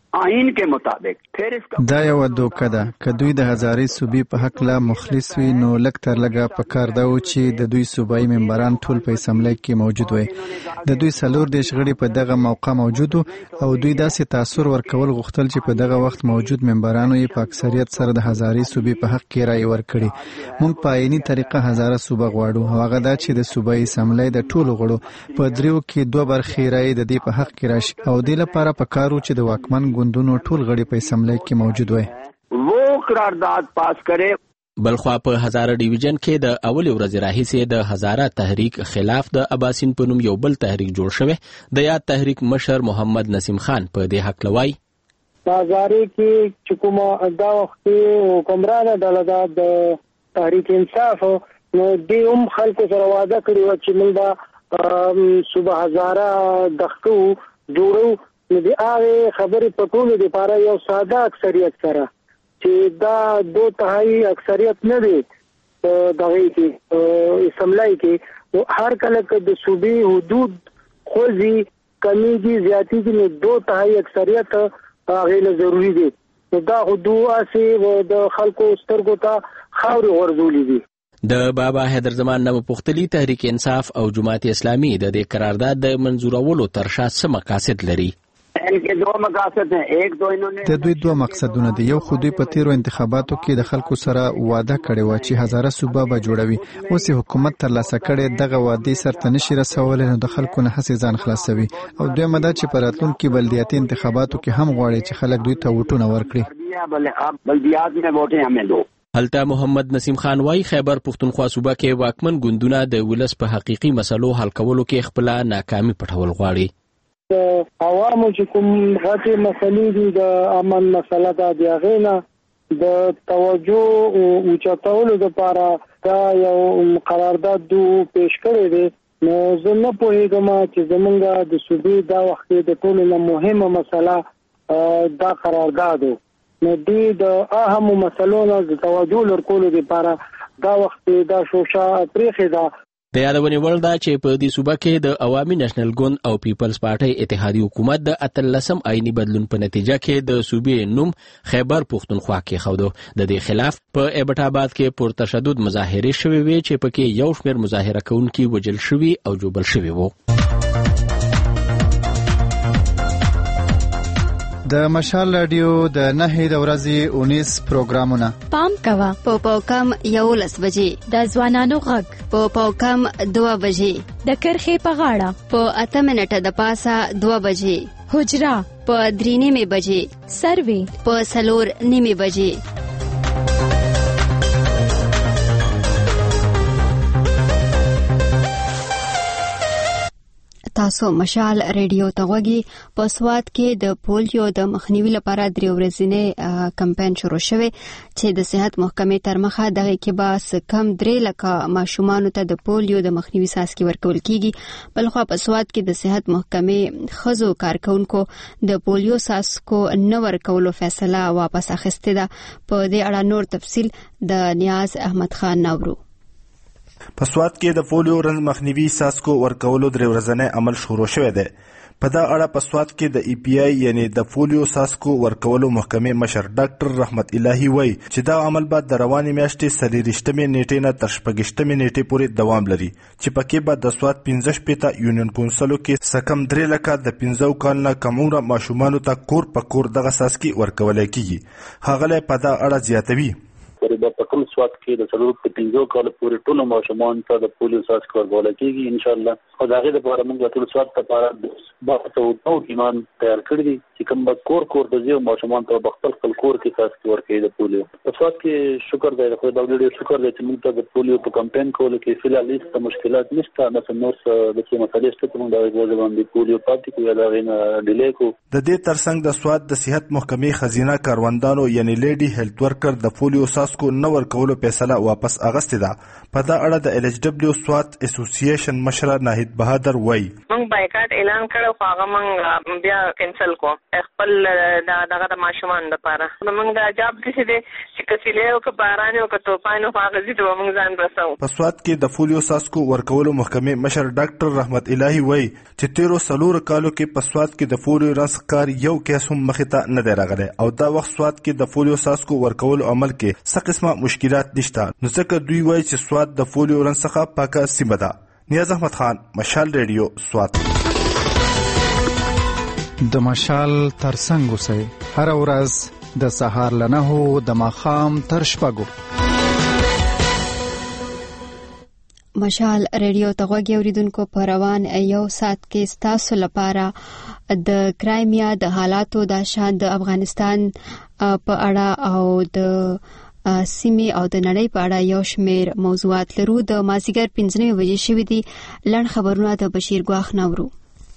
आइन के मुताबिक। फिर इसका دا یو دوکه ده که دوی د هزارې صوبې په حق لا مخلص وي نو لږ تر لږه پکار ده چې د دوی صوبایي ممبران ټول په اسمبلی کې موجود وي. د دوی 40 غړي په دغه موقع موجود او دوی داسې تاثیر ورکول غوښتل چې په دغه وخت موجود ممبرانو یې په اکثریت سره د هزارې صوبې په حق کې رائے ورکړي. موږ په عیني طریقه هزاره صوبه غواړو او هغه دا چې د صوبایي اسمبلی د ټولو غړو په دریو کې 2 برخې رائے د دې په حق کې راشي او د لپاره پکارو چې د واکمن ګوندونو ټول غړي په اسمبلی کې موجود وي. वो قرارداد पास करे. بلخوا په هزاره ډیویژن کې د اولې ورځې راهیسې د هزاره تحریک خلاف د اباسین په نوم یو بل تحریک جوړ شوی. د یاد تحریک مشر محمد نسیم خان په دې حق لوي هزاره کې چې کومه دا وخت حکمرانه ډله د تحریک انصاف نو دې هم خلکو سره وعده کړی و چې موږ به صوبه هزاره دغه جوړو. نو د هغه خبرې په ټولو لپاره یو ساده اکثریت سره چې دا 2/3 اکثریت نه دی دغه کې اسمبلی کې هر کله کې د صوبې حدود خوځي کمیږي زیاتېږي نو 2/3 اکثریت هغه له ضروری دی. دا حدود اسې د خلکو سترګو ته خاورې ورزولې دي. د بابا حیدر زمان نه پختلی تحریک انصاف او جماعت اسلامی د دې قرارداد د منظورولو تر شا څه مقاصد لري؟ د دوی 2 مقصدونه دي. یو خو دوی په تیرو انتخاباتو کې د خلکو سره وعده کړې و چې هزاره صوبه به جوړوي. اوس حکومت ترلاسه کړي دغه وعده سرته نشي رسولای نو د خلکو نه هڅې ځان خلاصوي. او دویمه دا چې په راتلونکي بلدیاتي انتخاباتو کې هم غواړي چې خلک دوی ته ووټونه ورکړي. هلته محمد نسیم خان وايي خیبر پښتونخوا صوبه کې واکمن ګوندونه د ولس په حقيقي مسلو حل کولو کې خپل ناکامي پټول غواړي. عوامو چې کوم غټي مسلې دي د امن مسله ده د غینا د توجه او چتاولو لپاره دا یو قرارداد پیش کړی دی. نو زه نه پوهیږم چې زمونږ د صوبې دا وخت د ټولو نه مهمه مسله دا قرارداد نو دی د اهم مسلو نه د توجه لرکولو لپاره دا وخت دا شوشا پریخي دا. د یادونې وړ ده چې په دې صوبه کې د عوامي نېشنل ګوند او پیپلز پارټي اتحادیه حکومت د 13 آئینی بدلون په نتیجه کې د صوبې نوم خیبر پښتونخوا کې خوده. د دې خلاف په ایبټ آباد کې پرتشدد مظاهرې شوې وې چې پکې یو شمېر مظاهره کوونکي وژل شوي او جوبل شوي وو. د مشال رادیو د 9 د ورځې 19 پروګرامونه پام کوا په پاوکم 11 بجې د ځوانانو غږ په پاوکم 2 بجې د کرخې په غاړه په 8 منټه د پاسه 2 بجې حجرا په 3 بجې سروي په 4 بجې. تاسو مشال ریډیو ته غوږی. په سواد کې د پولیو د مخنیوي لپاره 3 ورځې کمپاین شروع شوی چې د صحت محکمې تر مخه دغه کې به کم 3 لکه ماشومان ته د پولیو د مخنیوي ساسکي ورکول کیږي. بلخو په سواد کې د صحت محکمې خزو کارکونکو د پولیو ساسکو نه ورکولو فیصله واپس اخیسته ده. په دې اړه نور تفصیل د نیاز احمد خان نورو. په سواد کې د پولیو رنځ مخنیوي ساسکو ورکولو 3 ورځې عمل شروع شوی دی. په دا اړه په سواد کې د ای پی آی یعنی د پولیو ساسکو ورکولو محکمې مشر ډاکټر رحمت الهی وایي چې دا عمل به د روانې میاشتې 23 نیټې نه تر 26 نیټې پورې دوام لري چې پکې به د سواد 15 یونین کونسلو کې سکم 3 لکه د 15 کال نه کم عمره ماشومانو ته کور په کور دغه ساسکي ورکول کیږي. هغه په دا اړه زیاتوي په کوم سواد کې د څلور په 15 کال پورې ټول ماشومان ته د پولیو ساسک ورکول کیږي ان شاء الله. خو دا غي د لپاره موږ ټول سواد لپاره او ایمان تیار کړی دي چې کوم کور د ځو ماشومان ته خپل کور کې ساسک ورکړي د پولیو. په سواد کې شکر دی خو دا ډېر شکر دی چې موږ ته د پولیو په کمپاین کولو کې فعال لیست مشکلات نشته. مثلا نو د څه مسلې شته موږ دا باندې پولیو پاتې کوي دا غي ډیلی کو. د دې ترڅنګ د سواد د صحت محکمې خزینه کاروندانو یعنی لیډي هیلث ورکر د پولیو ساسکو نه ورکولو فیصله واپس اغستې ده. په دا اړه د LHW سوات اسوسییشن مشر ناهید بهادر وایي موږ بایکاټ اعلان کړو خو هغه موږ بیا کینسل کو خپل دغه د ماشومان لپاره. موږ دا جواب کړی دی چې کسیله او باران او توپانو هغه زیات موږ ځان رسو. په سوات کې د فولیو ساسکو ورکولو محکمې مشر ډاکټر رحمت الهی وایي چې 13 کالو کې په سوات کې د فولیو رنسکار یو کیس هم مخې ته نه دی راغلی او دا وخت سوات کې د فولیو ساسکو ورکولو عمل کې څه قسمه مشکلات نشته. نو ځکه دوی وایي چې سوات د فولیو رنس څخه پاکه سیمه ده. نیاز احمد خان، مشال ریډیو، سوات. د مشال ترڅنګ اوسئ هر ورځ د سهار له 9 د ماښام تر 6. مشال ریډیو ته غوږی اوریدونکو په روان یو ساعت کې ستاسو لپاره د کرایمیا د حالاتو د شان د افغانستان په اړه او د سیمې او د نړۍ په اړه یو شمېر موضوعات لرو. د مازیګر 15 بجې شوې دي. لړ خبرونه د بشیر ګواخ نورو.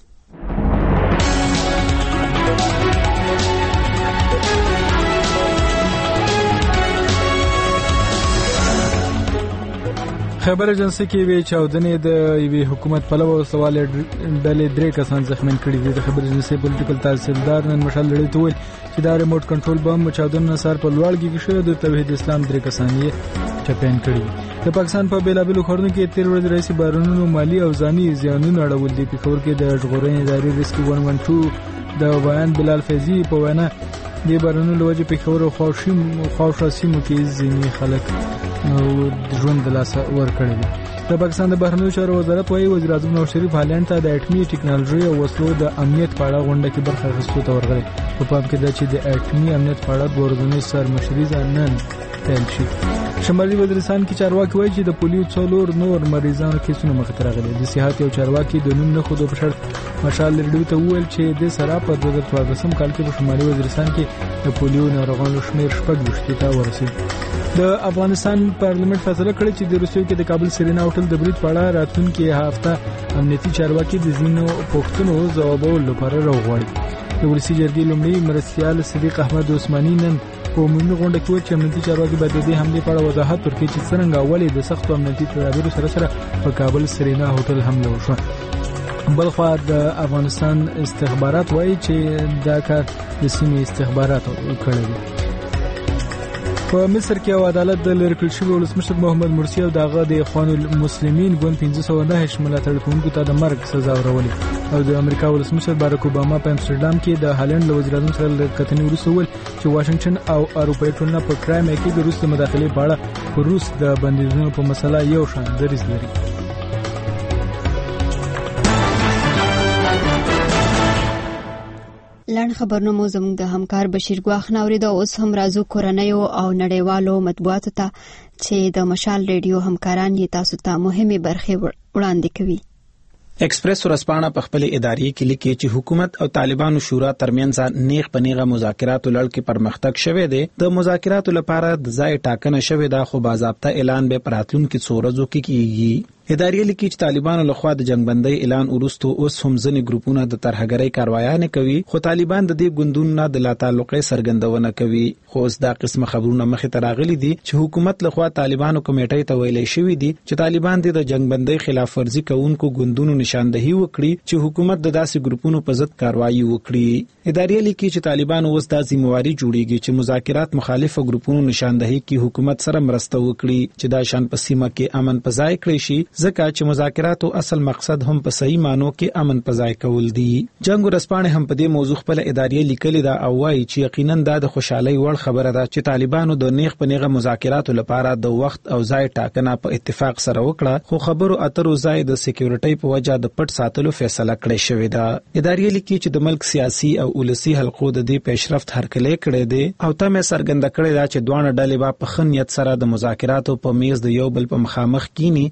خبر ایجنسی کې وی چاودنې د یوې حکومت پلوه سوال ډلې 3 کسان زخمین کړي دي. د خبر ایجنسی پولیټیکل تحصیلدار نن مشال لړۍ ته ویل چې دا ریموټ کنټرول بم چاودنه سر په لوړګي کې شوی د توحید اسلام 3 کسان یې چپین کړي. د پاکستان په بیلابلو ښارونو کې 13 ورځې رئیس بارونو مالی او ځاني زیانونه اړول دي. په خبر کې د ژغورنې ادارې ریسکي 112 د بیان بلال فیضی په وینا د بارونو لوجه په خبرو خوښ سیمو کې ځینې خلک نو ژوند د لاس ور کړی دي. د پاکستان د بهرنیو چارو وزارت وايي وزیر اعظم نواز شریف هالند ته د اټومي ټیکنالوژي او وسلو د امنیت په اړه غونډه کې برخه اخیستو ته ورغلی. په پام کې ده چې د اټومي امنیت په اړه ورځنی سرمشري نن پیل شي. شمالي وزیرستان کې چارواکي وايي چې د پولیو 4 نور مریضانو کیسونه مخ ته راغلي. د صحت یو چارواکي د نوم نه خود په شرط مشال ریډیو ته وویل چې د سره په 2014 کال کې په شمالي وزیرستان کې د پولیو ناروغانو شمیر 26 ته ورسید. د افغانستان پارلیمنت فیصله کړې چې د روسیې کې د کابل سرینا هوټل د برید په اړه راتلونکي هفته امنیتي چارواکي د ځینو پوښتنو ځوابولو لپاره راوغواړي. د ولسي جرګې لومړي مرستیال صدیق احمد عثماني نن په عمومي غونډه کې وویل چې امنیتي چارواکي باید د دې حملې په اړه وضاحت ورکړي چې څرنګه ولې د سختو امنیتي تدابیرو سره په کابل سرینا هوټل حمله وشوه. بلخوا د افغانستان استخبارات وایي چې دا کار د سیمې استخباراتو کړی دی. په مصر کې یو عدالت د لری کړل شوی ولسمشر محمد مرسی او دغه د اخوان المسلمین ګوند 1509 ملاتړ کوونکو ته د مرګ سزا ورولې. او د امریکا ولسمشر باراک اوباما په امستردام کې د هالند له وزیر اعظم سره کتنې وروسته ویل چې واشنگټن او اروپایي ټولنه په کرایمیا کې د روس د مداخلې په اړه په روس د بندیزونو په مسله یو شان دریځ لري. لړ خبرونه مو زموږ د همکار بشیر ګواخ ناورید. اوس هم راځو کورنیو او نړیوالو مطبوعاتو ته چې د مشال ریډیو همکاران یې تاسو ته مهمه برخه وړاندې کوي. ایکسپریس ورځپاڼه په خپل اداري کې لیکي چې حکومت او طالبانو شورا ترمنځ نیغ په نیغه مذاکراتو لړ کې پرمختګ شوه دی. د مذاکراتو لپاره د ځای ټاکنه شوه ده خو باضابطه اعلان به په راتلونکو څو ورځو کې کیږي. اداري لیکي چې طالبانو لخوا د جنگبندۍ اعلان وروسته اوس هم ځینې ګروپونه د ترهګرۍ کاروایانې کوي خو طالبان د دې ګوندونو نه د لا تعلقۍ څرګندونه کوي. خو اوس دا قسمه خبرونه مخې ته راغلي دي چې حکومت لخوا طالبانو کمیټې ته ویلي شوی دي چې طالبان د جنگبندۍ خلاف ورزي کوونکو ګوندونو نشاندهي وکړي چې حکومت د داسې ګروپونو په ضد کاروایی وکړي. اداري لیکي چې طالبان اوس د ذمہواری جوړیږي چې مذاکرات مخالفه ګروپونو نشاندهي کې حکومت سره مرسته وکړي چې دا شان په سیمه کې امن پځای کړی شي ځکه چې مذاکراتو اصل مقصد هم په صحیح مانو کې امن پځای کول دي. جنگ ورځپاڼه هم په دې موضوع خپل اداري لیکلي دا او وايي چې یقینا دا د خوشحالي وړ خبره ده چې طالبانو د نیغ په نیغه مذاکراتو لپاره د وخت او ځای ټاکنه په اتفاق سره وکړه خو خبرو اترو ځای د سکیورټي په وجه د پټ ساتلو فیصله کړې شوې ده. اداري لیکي چې د ملک سیاسي او ولسی حلقو د دې پیشرفت هرکلې کړې دي او تمه څرګنده کړې ده چې دوه ډلې په خنیت سره د مذاکراتو په میز د یو بل په مخامخ کینی او دا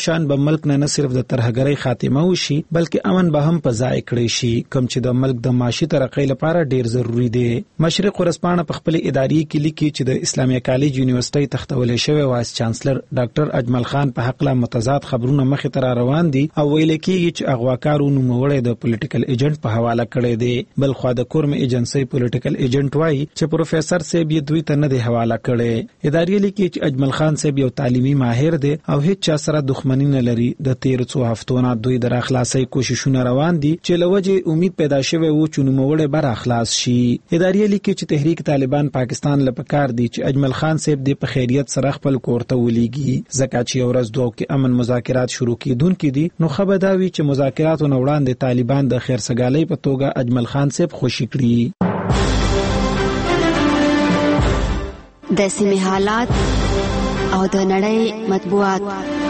شان به ملک نه صرف د ترهګرۍ خاتمه وشي بلکې امن به هم په ځای کړی شي کوم چې د ملک د معاشي ترقۍ لپاره ډیر ضروری دی. مشرق ورځپاڼه په خپل اداري کې لیکي چې د اسلامي کالج یونیورسيټي تختولې شوی وایس چانسلر ډاکټر اجمل خان په حق لا متضاد خبرونه مخې ته روان دي او ویل کېږي چې اغواکارو نوموړی د پولیټیکل ایجنټ په حواله کړی دی. بل خو د کورم ایجنسی پولیټیکل ایجنټ وایي چې پروفیسور صاحب یې دوی ته نه دی حواله کړی. اداري لیکي چې اجمل خان صاحب یو تعلیمي ماهر دی او هیڅ چا سره دښمنی نه لري. د 13 هفتو نه دوی د اخلاصي کوششونه روان دي چې لوجه امید پیدا شوه و چې نوموړی بر اخلاص شي. اداري لیکي چې تحریک طالبان پاکستان لپاره دي چې اجمل خان صاحب د په خیریت سره خپل کورته ولېږي ځکه چې ورځ دوه کې امن مذاکرات شروع کیدونکې دي نو خبر دا وی چې مذاکرات نه وړاندې طالبان د خیرسګالۍ په توګه اجمل خان صاحب خوشی کړی. د سیمې حالات او د نړۍ مطبوعات.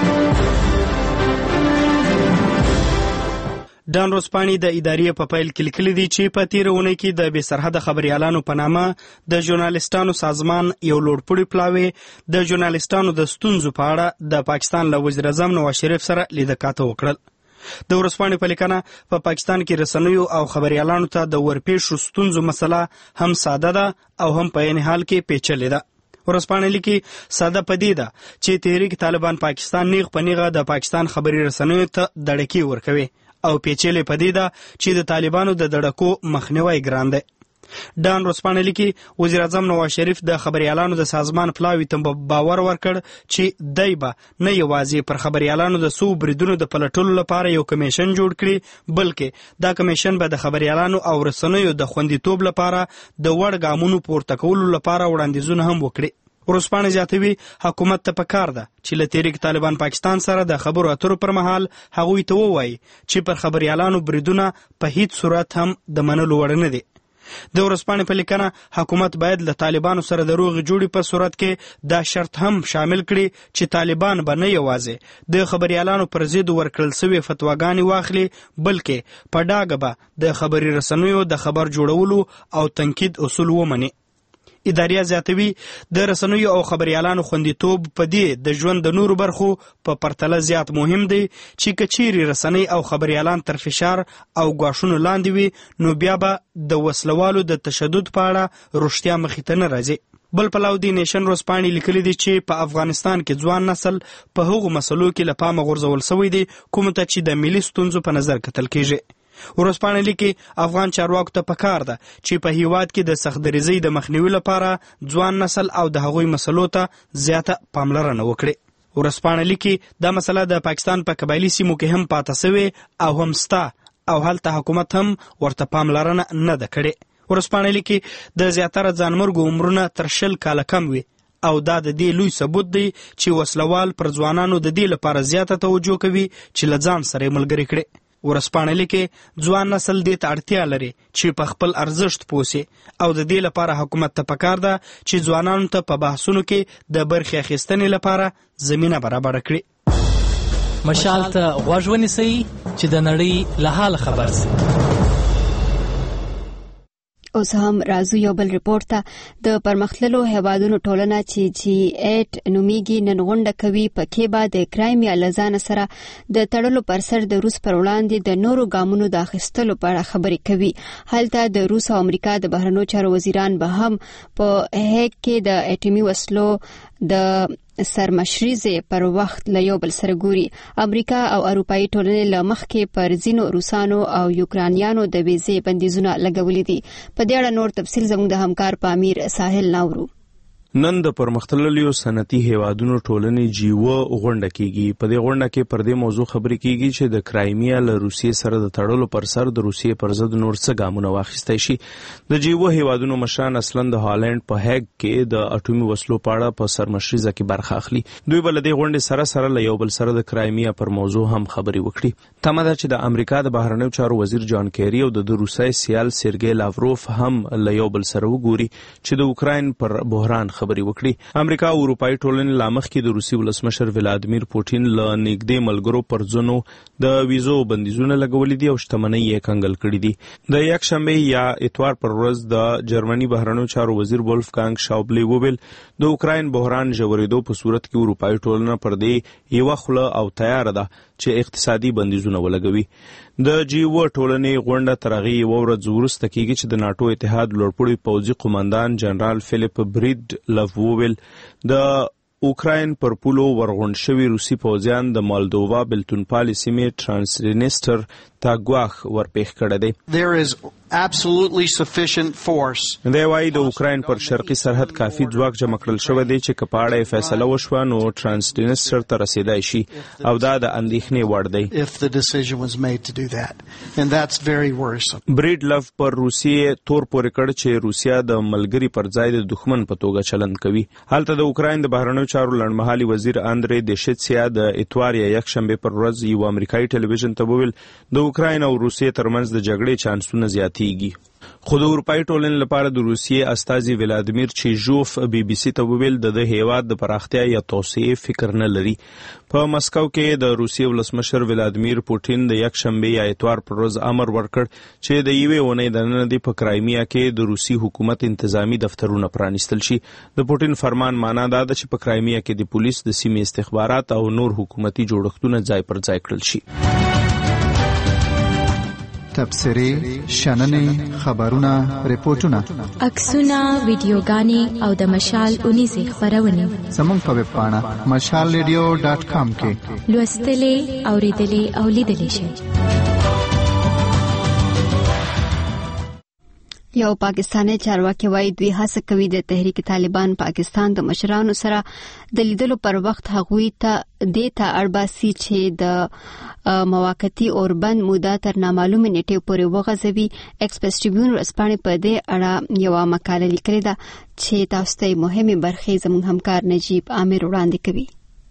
ډان روسپانی د ادارې په پیل کې لیکلي دي چې په تیرونه کې د بې سرحده خبريالانو په نامه د ژورنالستانو سازمان یو لوړپوړی پلاوی د ژورنالستانو د ستونزو په اړه د پاکستان له وزیر اعظم نواز شریف سره لیدکاته وکړل. د ورځپاڼې په لیکنه په پاکستان کې رسنیو او خبريالانو ته د ورپېښو ستونزو مسله هم ساده ده او هم په عین حال کې پیچلې ده. ورځپاڼې لیکي ساده پدې ده چې تحریک طالبان پاکستان نیغ په نیغه د پاکستان خبري رسنیو ته دړکې ورکوي او پیچلې پدې ده چې د طالبانو د دړکو مخنیوي ګران دی. ډان روسپاڼې لیکي وزیر اعظم نواز شریف د خبريالانو د سازمان پلاوی ته باور ورکړ چې دای به نه یوازې پر خبريالانو د سو بریدونو د پلټلو لپاره یو کمیشن جوړ کړي بلکې دا کمیشن به د خبريالانو او رسنیو د خوندیتوب لپاره د وړ ګامونو پورته کولو لپاره وړاندیزونه هم وکړي. ورځپاڼې زیاتوي حکومت ته پکار ده چې له تحریک طالبان پاکستان سره د خبرو اترو پر مهال هغوی ته ووایي چې پر خبريالانو بریدونه په هیڅ صورت هم د منلو وړ نه دي. د ورځپاڼې په لیکنه حکومت باید له طالبانو سره د روغې جوړې په صورت کې دا شرط هم شامل کړي چې طالبان به نه یوازې د خبريالانو پر ضد ورکړل شوې فتواګانې واخلي بلکې په ډاګه به د خبري رسنیو د خبر جوړولو او تنقید اصول ومني. ادارې زیاتوي د رسنیو او خبريالانو خوندیتوب په دې د ژوند د نورو برخو په پرتله زیات مهم دی چې کچيري رسنۍ او خبريالان تر فشار او غواښونو لاندې وي نو بیا به د وسلوالو د تشدد په اړه رښتیا مخې ته نه راځي. بل پلاو دی نیشن روسپاڼې لیکلي دي چې په افغانستان کې ځوان نسل په هغو مسلو کې له پامه غورځول شوی دی کوم ته چې د ملي ستونزو په نظر کتل کیږي. ورځپاڼې لیکي افغان چارواکو ته پکار ده چې په هیواد کې د سختدریزۍ د مخنیوي لپاره ځوان نسل او د هغوی مسلو ته زیاته پاملرنه وکړي. ورځپاڼې لیکي دا مسله د پاکستان په قبایلی سیمو کې هم پاتې شوې او هم ستا او هلته حکومت هم ورته پاملرنه نه ده کړې. ورځپاڼې لیکي د زیاتره ځانمرګو عمرونه تر 20 کاله کم وي او دا د دې لوی ثبوت دی چې وسلوال پر ځوانانو د دې لپاره زیاته توجه کوي چې له ځان سره ملګری کړي. ورځپاڼې لیکي ځوان نسل دې ته اړتیا لري چې په خپل ارزښت پوه شي او د دې لپاره حکومت ته پکار ده چې ځوانانو ته په بحثونو کې د برخې اخیستنې لپاره زمینه برابر کړي. مشال ته غوږ ونیسئ چې د نړۍ له حال خبر شئ. اوس هم راځو یو بل ریپورت ته. د پرمختللو هیوادونو ټولنه چې G8 نومیږي نن غونډه کوي په کې به د کرایمیا له ځان سره د تړلو پر سر د روس پر وړاندې د نورو ګامونو د اخیستلو په اړه خبرې کوي. هلته د روس او امریکا د بهرنیو چارو وزیران به هم په هیګ کې د اټومي وسلو د سرمشریزې پر وخت له یو بل سره ګوري. امریکا او اروپאי ټولنې له مخکې پر ځینو روسانو او یوکرانیانو د ویزې بندیزونه لګولې دي. په دې اړه نور تفصیل زموږ د همکار پامیر ساحل ناورو. نن د پرمختللو صنعتي هیوادونو ټولنې جیو غونډه کیږي. په دې غونډه کې پر دې موضوع خبرې کیږي چې د کرایمیا له روسیې سره د تړلو پر سر د روسیې پر ضد نور څه ګامونه واخیستای شي. د جیو هیوادونو مشران اصلا د هالند په هیګ کې د اټومي وسلو په اړه په سرمشریزه کې برخه اخلي. دوی بل د غونډې سره له یو بل سره د کرایمیا پر موضوع هم خبرې وکړي. تمه ده چې د امریکا د بهرنیو چارو وزیر جان کیری او د روسیې سیال سرګی لاوروف هم له یو بل سره وګوري چې د اوکراین پر بحران خبري وکړي. امریکا او اروپאי ټولنې لا مخکې د روسي ولسمشر ولادیمیر پوټین له نږدې ملګرو پر ځنو د ویزو بندیزونه لګولې دي او شتمنۍ یې کنګل کړې دي. د یکشنبه یا اتوار پر ورځ د جرمني بهرنیو چارو وزیر وولفګانګ شاوبلی وویل د اوکراین بحران ژورېدو په صورت کې اروپאי ټولنه پر دې یوه خوله او تیار ده چې اقتصادي بندیزونه ولګوي. د G7 ټولنې غونډه تر هغې یوه ورځ وروسته کېږي چې د ناټو اتحاد لوړپوړي پوځي قومندان جنرال فیلیپ بریډ لف وویل د اوکراین پر پولو ورغونډ شوي روسي پوځیان د مالدووا بلتونپالې سیمې ټرانسنیسټر ته ګواښ ورپېښ کړی دی. There is absolutely sufficient force. دی وایي د اوکراین پر شرقي سرحد کافي ځواک جمع کړل شوی دی چې که په اړه یې فیصله وشوه نو ټرانسنیسټر ته رسېدای شي او دا د اندېښنې وړ دی. If the decision was made to do that, and that's very worrisome. بریډ لف پر روسیې تور پورې کړ چې روسیا د ملګري پر ځای د دښمن په توګه چلند کوي. هلته د اوکراین د بهرنیو چارو لنډمهالي وزیر اندرې دیشچیا د اتوار یا یکشنبې پر ورځ یو امریکایي ټلویزیون ته وویل د اوکراین او روسیې ترمنځ د جګړې چانسونه زیاتېږي. خو د اروپאי ټولنې لپاره د روسیې استازي ولادیمیر چیژوف BBC ته وویل د هیواد د پراختیا یا توسعې فکر نه لري. په مسکو کې د روسیې ولسمشر ولادیمیر پوټین د یکشنبه یا اتوار پر ورځ امر ورکړ چې د یوې اونۍ دننه په کرایمیا کې د روسي حکومت انتظامی دفترونه پرانیستل شي. د پوټین فرمان معنا دا ده چې په کرایمیا کې د پولیس د سیمې استخبارات او نور حکومتي جوړښتونه ځای پر ځای کړل شي. تبصرې، شننې، خبرونه، ریپورتونه، عکسونه، ویډیوګانې او د مشال اونیزې خپرونې زموږ په ویب پاڼه mashalradio.com کې لوستلې، اوریدلې او لیدلې شئ. یو پاکستاني چارواکي وایي دوی هڅه کوي د تحریک طالبان پاکستان د مشرانو سره د لیدلو پر وخت هغوی ته دیتا اړباسي چې د موقتی اوربند موده تر نامعلومه نیټه پورې وغځوي. ایکسپریس ټریبیون ورځپاڼې په دې اړه یو مقاله لیکلې ده چې تاسو ته مهمه برخه زموږ همکار نجیب عامر وړاندې کوي.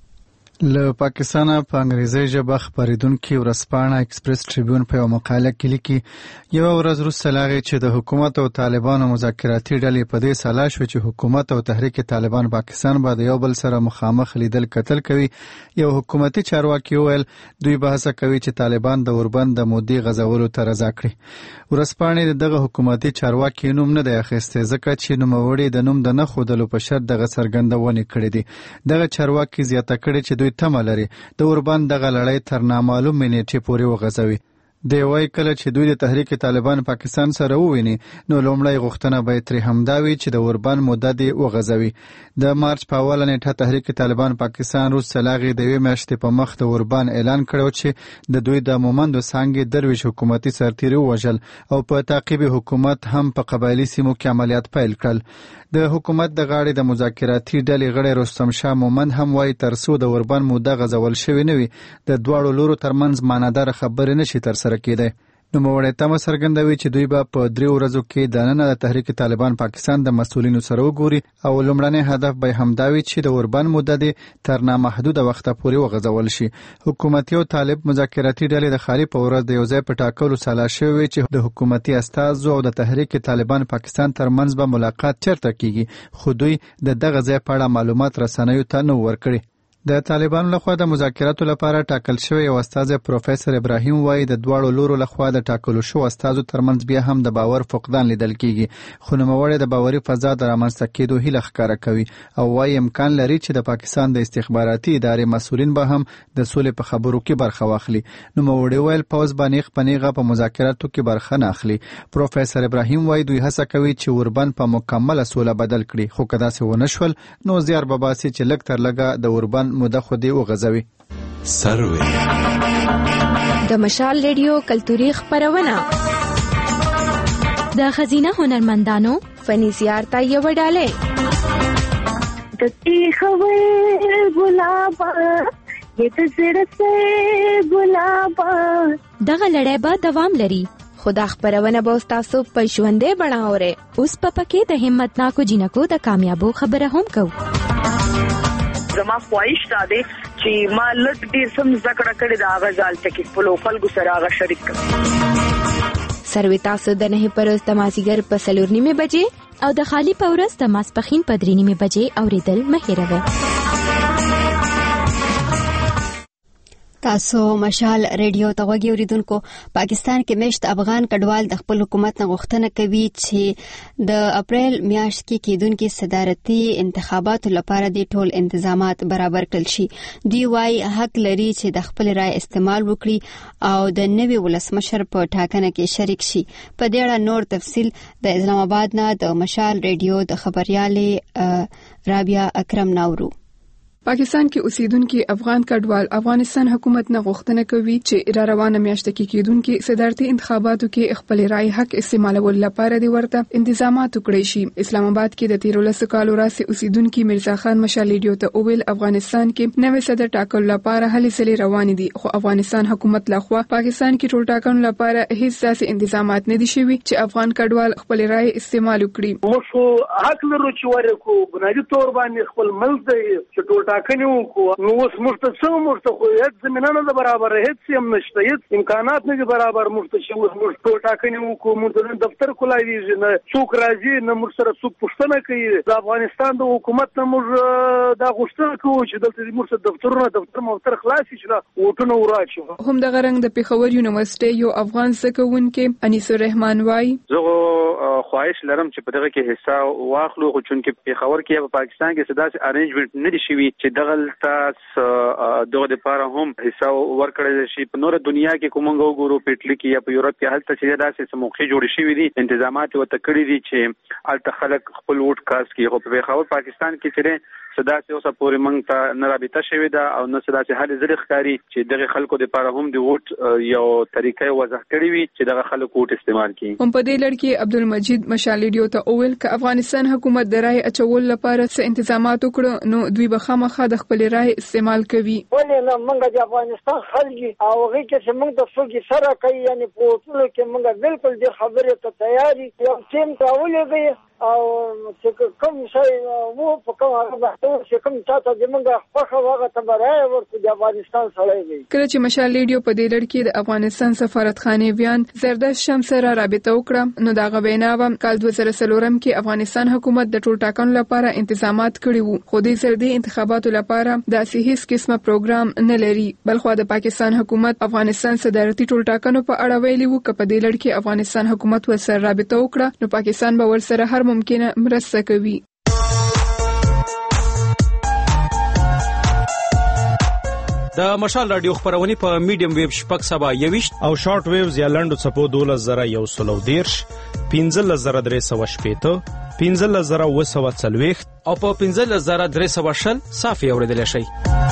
له پاکستانه په انګریزي ژبه خبرېدونکي ورځپاڼه ایکسپریس ټریبیون په یو مقاله کې لیکي یوه ورځ وروسته له هغې چې د حکومت او طالبانو مذاکراتي ډلې په دې سلا شوې چې حکومت او تحریک طالبان پاکستان به د یو بل سره مخامخ لیدل کتل کوي، یو حکومتي چارواکي وویل دوی به هڅه کوي چې طالبان د اوربند د مودې غځولو ته رضا کړي. ورځپاڼې دغه حکومتي چارواکي نوم نه دی اخیستی ځکه چې نوموړي د نوم د نه ښودلو په شرط دغه څرګندونې کړې دي. دغه چارواکي زیاته کړې چې دوی تمه لري د اوربند دغه لړۍ تر نامعلومې نیټې پورې وغځوي. دی وایي کله چې دوی د تحریک طالبان پاکستان سره وویني نو لومړی غوښتنه به یې ترې همدا وي چې د اوربند موده دې وغځوي. د مارچ په اوله نیټه تحریک طالبان پاکستان وروسته له هغې د یوې میاشتې په مخ د اوربند اعلان کړی چې د دوی د مومندو څانګې درویش حکومتي سرتیري ووژل او په تعقیب حکومت هم په قبایلي سیمو کې عملیات پیل کړل. د حکومت د غاړې د مذاکراتي ډلې غړی رستم شاه مومند هم وایي تر څو د اوربند موده غځول شوې نه وي د دواړو لورو ترمنځ معناداره خبرې نشي ترسره کېدی. نوموړی تمه څرګندوي چې دوی به په 3 ورځو کې دننه د تحریک طالبان پاکستان د مسؤلینو سره وګوري او لومړنی هدف به همدا وي چې د اوربند موده دې تر نامحدوده وخته پورې وغځول شي. حکومتي او طالب مذاکراتي ډلې د خالي په ورځ د یو ځای په ټاکلو سلا شوې چې د حکومتي استازو او د تحریک طالبان پاکستان ترمنځ به ملاقات چیرته کیږي، خو دوی د دغه ځای په اړه معلومات رسنیو ته نه ورکړي. د طالبانو لخوا د مذاکراتو لپاره ټاکل شوی یو استازی پروفیسور ابراهیم وایي د دواړو لورو لخوا د ټاکلو شو استازو ترمنځ بیا هم د باور فقدان لیدل کیږي، خو نوموړی د باوري فضا د رامنځته کېدو هیله ښکاره کوي او وایي امکان لري چې د پاکستان د استخباراتي ادارې مسؤلین به هم د سولې په خبرو کې برخه واخلي. نوموړی ویل پوځ به نیغ په نیغه په مذاکراتو کې برخه نه اخلي. پروفیسور ابراهیم وایي دوی هڅه کوي چې اوربند په مکمله سوله بدل کړي، خو که داسې ونه شول نو زیار به باسي چې لږ تر لږه د اوربند موده خو دې وغځوي. سروي د مشال ریډیو کلتوري خبرونه د خزینه هنرمندانو فني زیارت یو ډالۍ د تیخوي ګلاب د زړه سه ګلاب دغه لړۍ به دوام لري. خدا خبرونه به تاسو په ژوندې بڼاوره اوس په پکې د همت ناکو جنکو د کامیابو خبره هم کو. زما خواهش دا دی چې ما لږ ډیر سم ذکر کړی دا غزال چې په لوکل ګسراغه شریک کړم. سروي تاسو د 9 پرز د مازیګر په 4:30 بجې او د خالی پورس د ماسپخین په 3:30 بجې اوریدل مهیروي. تاسو مشال ریډیو ته غوږی اوریدونکو. پاکستان کې مشت افغان کډوال د خپل حکومت نه غوښتنه کوي چې د اپریل میاشت کې کېدونکو صدارتي انتخاباتو لپاره د ټول انتظامات برابر کړل شي. دی وايي حق لري چې د خپل رائے استعمال وکړي او د نوي ولسمشر په ټاکنه کې شریک شي. په دې اړه نور تفصیل د اسلام آباد نه د مشال ریډیو د خبريالې رابعه اکرم ناورو. پاکستان کې اوسیدونکو افغان کډوال افغانستان حکومت نه غوښتنه کوي چې را روانه میاشت کې کېدونکو صدارتي انتخاباتو کې خپل رائے حق استعمالول لپاره د ورته انتظامات وکړي شي. اسلام آباد کې د 13 کالو راځي اوسیدونکو مرزا خان مشال ریډیو ته اویل افغانستان کې نوې صدر ټاکل لپاره هلې ځلې روان دي، خو افغانستان حکومت لخوا پاکستان کې ټول ټاکنو لپاره هیڅ داسې انتظامات نه دي شوي چې افغان کډوال خپل رائے استعمال وکړي. موږ حق لرو چې ورکو بنیادی تور باندې خپل ملک د ټاکنو کو نو اوس مرتسم مرته خو هیڅ زمينه نه برابر، هیڅ هم نشته، هیڅ امکانات نه برابر. مرتشي اوس مرته ټاکنو کو مدن دفتر کولای دي نه څوک راځي نه مر سره څوک پښتنه کوي. د افغانستان د حکومت نه مر دا غوښتنه کوي چې دلته مرته دفتر موتر خلاص شي وټونه وراشي. هم د غرنګ د پیښور یونیورسيټي یو افغان زکونکو انیس الرحمن وايي زه خواهش لرم چې په دغه کې حصہ واخلو، خو چونکه پیښور کې په پاکستان کې سداسي ارینجمنت نه دي شوی چې دغه تاسو دغه لپاره هم حصہ ورکړل شي. په نور دنیا کې کومنګ وګورو پیټلی کې یا په یورپ کې هلته چې داسې موقع جوړ شي دي، انتظامات او تکړی دي چې الته خلک خپل ووټ کاست کوي. خو په خبر پاکستان کې چې سداسي اوسه پورې مونږ ته نه رابطه شوی دا او نه سداسي حل زړه ښکاری چې دغه خلکو لپاره هم د ووټ یو طریقې وضع کړی وي چې دغه خلکو ووټ استعمال کړي. هم په دې لړ کې عبدالمجید مشال ریډیو ته اویل ک افغانستان حکومت د رائے اچول لپاره څه انتظامات وکړو نو دوی به خامخا د خپل رائے استعمال کوي. ولې نه موږ د افغانستان خلک او هغه چې موږ د فوجي سره کوي یعنی په ټولو کې موږ بالکل د خبرې ته تیاری یو ټیم راولېږي او چې کوم شي وو په کومه باندې چې کوم تاسو د موږ خوښه واغه تبرای ورته د افغانستان سره وي. کله چې مشال ریډیو په دې لړ کې د افغانستان سفارتخانه ویان زردش شمس سره رابطه وکړه نو دا غوینا و کال 2003 کې افغانستان حکومت د ټول ټاکنو لپاره انتظامات کړي وو، خو د سردي انتخاباتو لپاره د هیڅ قسمه پروګرام نه لري. بلخو د پاکستان حکومت افغانستان صدارتي ټول ټاکنو په اړه ویلي وو ک په دې لړ کې افغانستان حکومت ورسره رابطه وکړه نو پاکستان به ورسره هر ممکنه مرسته کوي. د مشال رادیو خبرونه په میډیم ویب شپږ سبا 21 او شارټ ویوز یا لنډو چپو 12113 15380 15940 او په 15320 صافي اوریدل شي.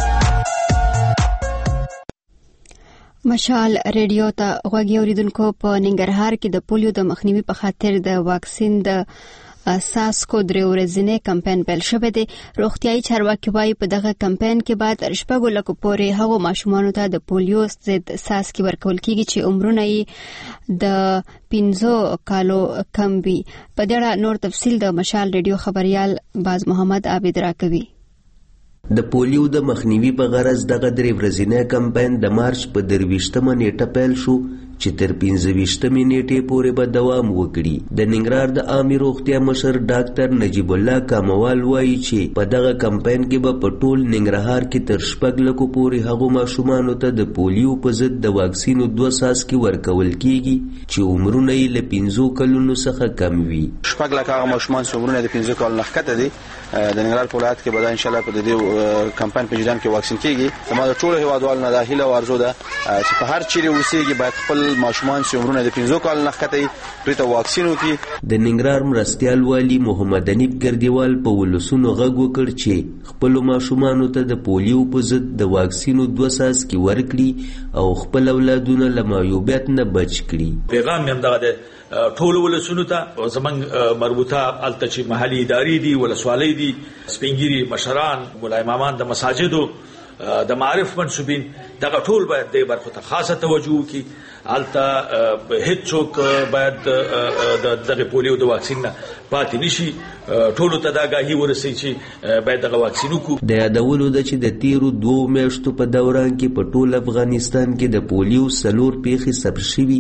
مشال ریډیو ته غوږی اوریدونکو په ننګرهار کې د پولیو د مخنیوي په خاطر د واکسین د ساسکو درې ورځې کمپاین پیل شوی دی. روغتیايي چارواکي وايي په دغه کمپاین کې بعد 4 لک پورې هغو ماشومانو ته د پولیو ضد ساسکي ورکول کیږي چې عمرونه یې د 15 کالو کم وي. په دې اړه نور تفصیل د مشال ریډیو خبريال باز محمد عابد راکوي. د پولیو د مخنیوي په غرض دغه درې ورځې کمپاین د مارچ په 23 نیټه پیل شو چې تر 15 نیټې پورې به دوام وکړي. د ننګرهار د عامه روغتیا مشر ډاکټر نجیب الله کاموال وایي چې په دغه کمپاین کې به په ټول ننګرهار کې تر 4 لک پورې هغو ماشومانو ته د پولیو په ضد د واکسینو 2 ساسکي ورکول کیږي چې عمرونه یې له 15 کلونو څخه کم وي. 4 لک هغه ماشومان چې عمرونه د 15 کلونو نه کته دي د ننګرهار په ولایت کې به ان شاء الله په دې کمپاین په جریان کې واکسین کیږي. زموږ ټول هیوادوالو نه د هیله ورزو ده چې په هر چیرې اوسېږي باید خپل ماشومان چې عمرونه د 15 کال نه کته پرته واکسین وکړي. د ننګرهار مرستيال والی محمد انیب ګردیوال په ولسونو غږ وکړ چې خپل ماشومانو ته د پولیو په ضد د واکسینو 2 ساسکي ورکړي او خپل اولادونه له معیوبیت نه بچ کړي. پیغام هم دغه ټول ولسونو ته زمنګ مربوطه التچ محلي ادارې دي ولسوالۍ دي سپینګيري مشران ولای امامان د مساجدو د معرف منسوبین دغه ټول باید د برخه ته خاصه توجه وکړي. الته هیڅ څوک باید د پولیو د واکسین نه پاتې نشي. ټول ته دا غاهي ورسي چې باید د واکسین وکړو. د یادولو د چې د تیرو 2 میاشتو په دوران کې په ټول افغانستان کې د پولیو 4 پیښې ثبت شوي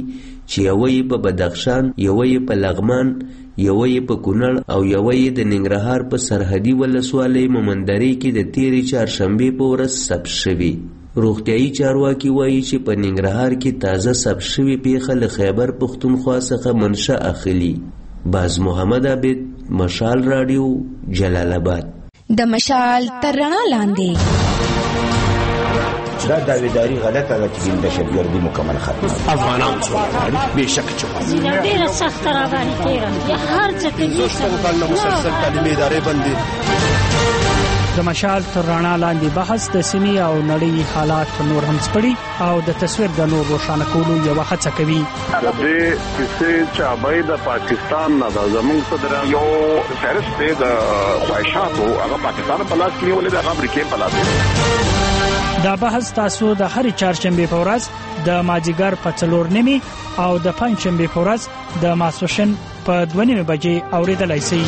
چې یوه یې په بدخشان، یوه یې په لغمان، یوه یې په کونړ او یوه یې د ننګرهار په سرحدي ولسوالۍ مومندرې کې د تېرې چهارشنبې په ورځ ثبت شوي. روغتیايي چارواکي وایي چې په ننګرهار کې تازه ثبت شوې پیښه له خیبر پښتونخوا څخه منشأ اخلي. باز محمد عابد، مشال راډیو، جلال آباد. د مشال تر رڼا لاندې دا داویداری غلطه ده چې دهشتګردي مکمل ختمه افغانان څومره بېشک چوپه ډېره سخته راباندې تېره هر څه کوي مسلسل تعلیمي ادارې بندي. د مشال تر رڼا لاندې بحث د سیمې او نړۍ حالات نور هم سپړي او د تصویر د نور روښانه کولو یوه هڅه کوي. د دې کیسې چابۍ د پاکستان نه ده. زموږ صدر یو فهرست دی د خواهشاتو، هغه پاکستان په لاس کې نیولې ده، هغه امریکې په لاس کې. دا بحث تاسو د هرې چهارشنبې په ورځ د مازدیګر په 4:30 او د پنجشنبې په ورځ د ماسپښین په 2:30 بجې اورېدلای شئ.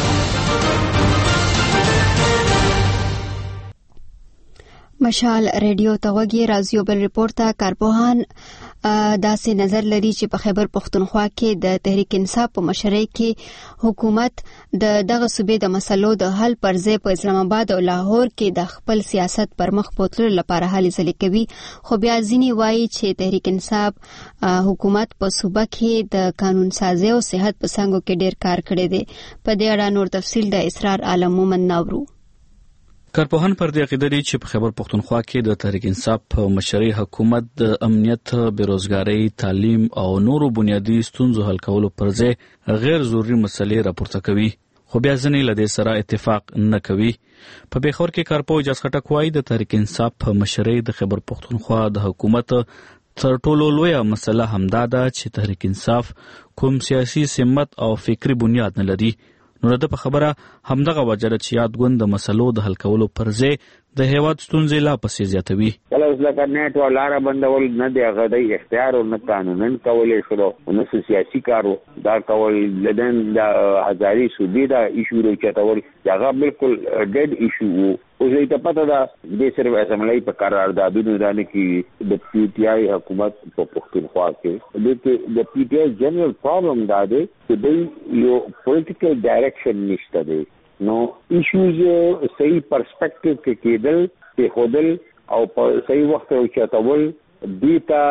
مشال ریډیو ته وګورئ. راځو بل ریپورت ته. کارپوهان داسې نظر لري چې په خیبر پښتونخوا کې د تحریک انصاف په مشرۍ کې حکومت د دغه صوبې د مسلو د حل پر ځای په اسلام آباد او لاهور کې د خپل سیاست پر مخ بوتلو لپاره هلې ځلې کوي. خو بیا ځینې وایي چې تحریک انصاف حکومت په صوبه کې د قانون سازي او صحت په څانګو کې ډېر کار کړی دی. په دې اړه نور تفصیل د اسرار عالم مومن ناورو. کارپوهان پر دې عقیده دي چې په خیبر پښتونخوا کې د تحریک انصاف په مشرۍ حکومت د امنیت، بیروزګارۍ، تعلیم او نورو بنیادی ستونزو حل کولو پر ځای غیر ضروري مسلې راپورته کوي. خو بیا ځینې له دې سره اتفاق نه کوي. په بیخور کې کارپوه اجاز خټک وایي د تحریک انصاف په مشرۍ د خیبر پښتونخوا د حکومت تر ټولو لویه مسله همدا ده چې تحریک انصاف کوم سیاسي سمت او فکری بنیاد نه لري. نو د په خبره همدغه وجه ده چې یادګوند د مسلو د حل کولو پر ځای د هیواد ستونزې لا پسې زیاتوي. کله اوس لکه نیټ او لاره بندول نه دی، هغه د اختیار او نه قانونن کولی شو، نو سیاسي کارو دا کول لدن د هزاري صوبې دا ایشو راچتول هغه بالکل ډیډ ایشو وو. اوس ته پته ده د صرف اسمبلی په قراردادونو باندې کې د پی ټی آی حکومت په پښتونخوا کې د پی ټی آی جنرال پرابلم دا دی چې د یو پولیټیکل ډایرکشن نشته دی. نو ایشوز صحیح پرسپیکټیو کې کېدل په خودل او په صحیح وخت او چتول دیتا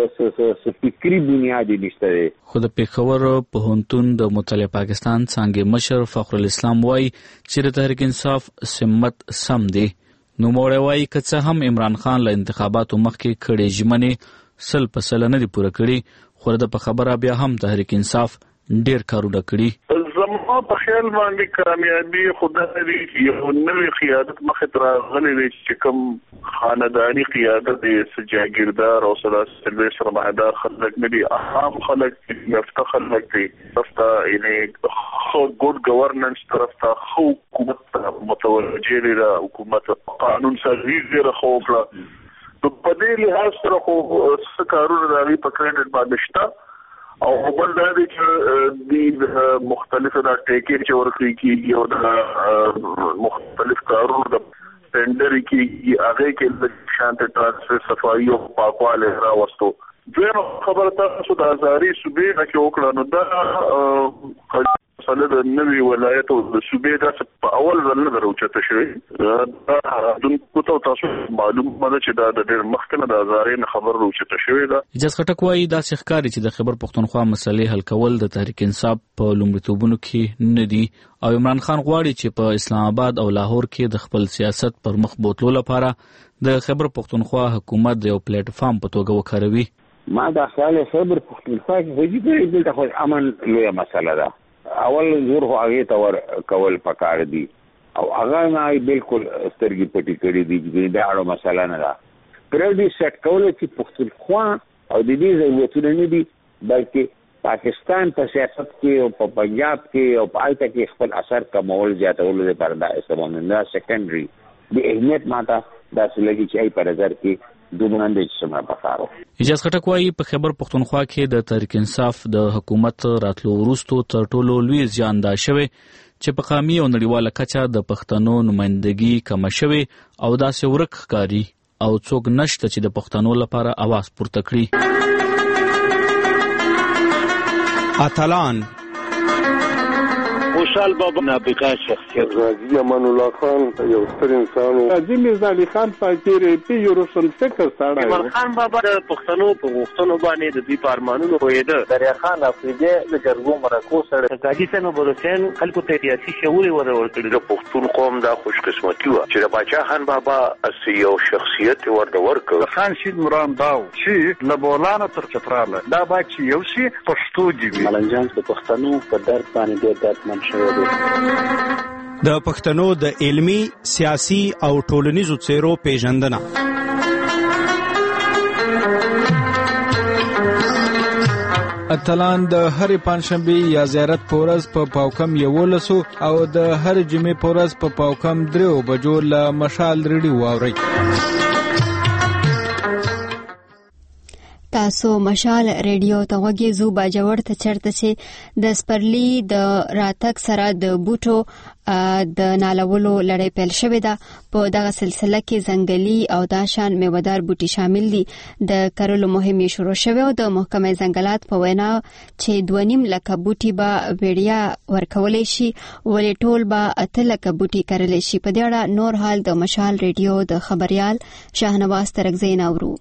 فکری بنیادی نشته دی. خو د پیښور پوهنتون د مطالعه پاکستان څانګې مشر فخر الاسلام وایي چې د تحریک انصاف سمت سم دی. نو موړی وایي که څه هم عمران خان له انتخاباتو مخکې کړې ژمنې 100% نه دي پوره کړي، خو د په خبره بیا هم تحریک انصاف ډېر کارونه کړي. زما په خیال باندې کامیابی خدای دې یو نوې قیادت مخې ته راغلی دی چې کوم خاندانی قیادت دی، سجاګیردار او سلسله سره معدار خلک نه دي، عام خلک مفته خلک دي، راسته یعنی خو ګډ گورننس طرف ته خو حکومت متوجه دی، حکومت قانون سازي زیره خو کړه. په دې لحاظ سره خو څه کارونه راغلي په کریډټ باندې شته او بل دا دی چې د مختلفو د ټیکې چې ورکړي کېږي او د مختلف کارونو د ټینډر کېږي هغه کې د شانت ترانسفر صفایي او پاکواله راوستو. دوی خبره تاسو د هزاري صوبې نه کې وکړه، نو دا مسله د نوي ولایت او د صوبې د په اول ځل نه دروچته شوی. دا دونکو ته تاسو معلومه ده چې دا د ډېر مخکنه د هزاري نه خبر راوچته شوی ده. اجاز خټک وایي دا ښکاري چې د خیبر پښتونخوا مسلې حل کول د تحریک انصاف په لومړیتوبونو کې نه دي او عمران خان غواړي چې په اسلام آباد او لاهور کې د خپل سیاست پر مخ بوتلو لپاره د خیبر پښتونخوا حکومت د یو پلیټ فارم په توګه وکاروي. ما دا خیال خیبر پښتونخوا کې هیڅ دلته خو امن لویه مسله ده. اول زور خو هغه ته ور کول پکار دي او هغه نه بالکل سترګې پټې کړې دي چې دا اړه مسله نه ده. پرېدي سټ کول چې پښتونخوا او د دې ضرورتونه نه دي، بلکې پاکستان په سیاست کې او په پنجاب کې او په آیته کې خپل اثر کمول زیاتول لپاره دا استعمال نه سیکنډري د اهمیت ماته دا سلګي چې ای پر نظر کې اجاز خټک وایي په خیبر پښتونخوا کې د تحریک انصاف د حکومت راتلو وروسته تر ټولو لوی زیان دا شوی چې په قومي او نړیواله کچه د پښتنو نمائندګي کمه شوی او داسې ورک ښکاري او څوک نشته چې د پښتنو لپاره اواز پورته کړي. اتلان خوشحال بابا نابغه شخصیت غازی امان الله خان یو ستر انسان و قاضي میرزا علي خان فقیر پی یو روشن فکر سره ایمان خان بابا د پښتنو په غوښتنو باندې د دوی پارمانونو پوهېده دریا خان افریدي د جرګو مرکو سره قاضي سنو بروسین خلکو ته سیاسي شعور ورکړي د پښتون قوم د خوش قسمتي و چې د باچا خان بابا یو شخصیت ورکړ خان شید مرام داو چې لبولانه تر چتراله دا باچ یو شي پښتو دی ملنجان د پښتنو په درد باندې ډېر دردمن شوی دی د پښتنو د علمی، سیاسي او ټولنیزو څیرو پیژندنه. اتلان د هرې پنځشنبه یا زیارت پورز په پاوکم 11 او د هر جمعې پورز په پاوکم 3 بجو له مشال ریډیو واوري. تاسو مشال ریډیو ته وګورئ زو باجوړ ته چرته چې د سپرلی د راتک سره د بوټو د نالولو لړۍ پیل شوې ده. په دغه سلسله کې ځنګلي او داشان میوهدار بوټي شامل دي. د کرلو مهم یې شروع شوی او د محکمه ځنګلات په وینا چې 2.5 لک بوټي به ویډیا ورکولای شي ولې ټول به 8 لک بوټي کرلی شي. په دې اړه نور حال د مشال ریډیو د خبريال شاهنواز ترکزی نورو.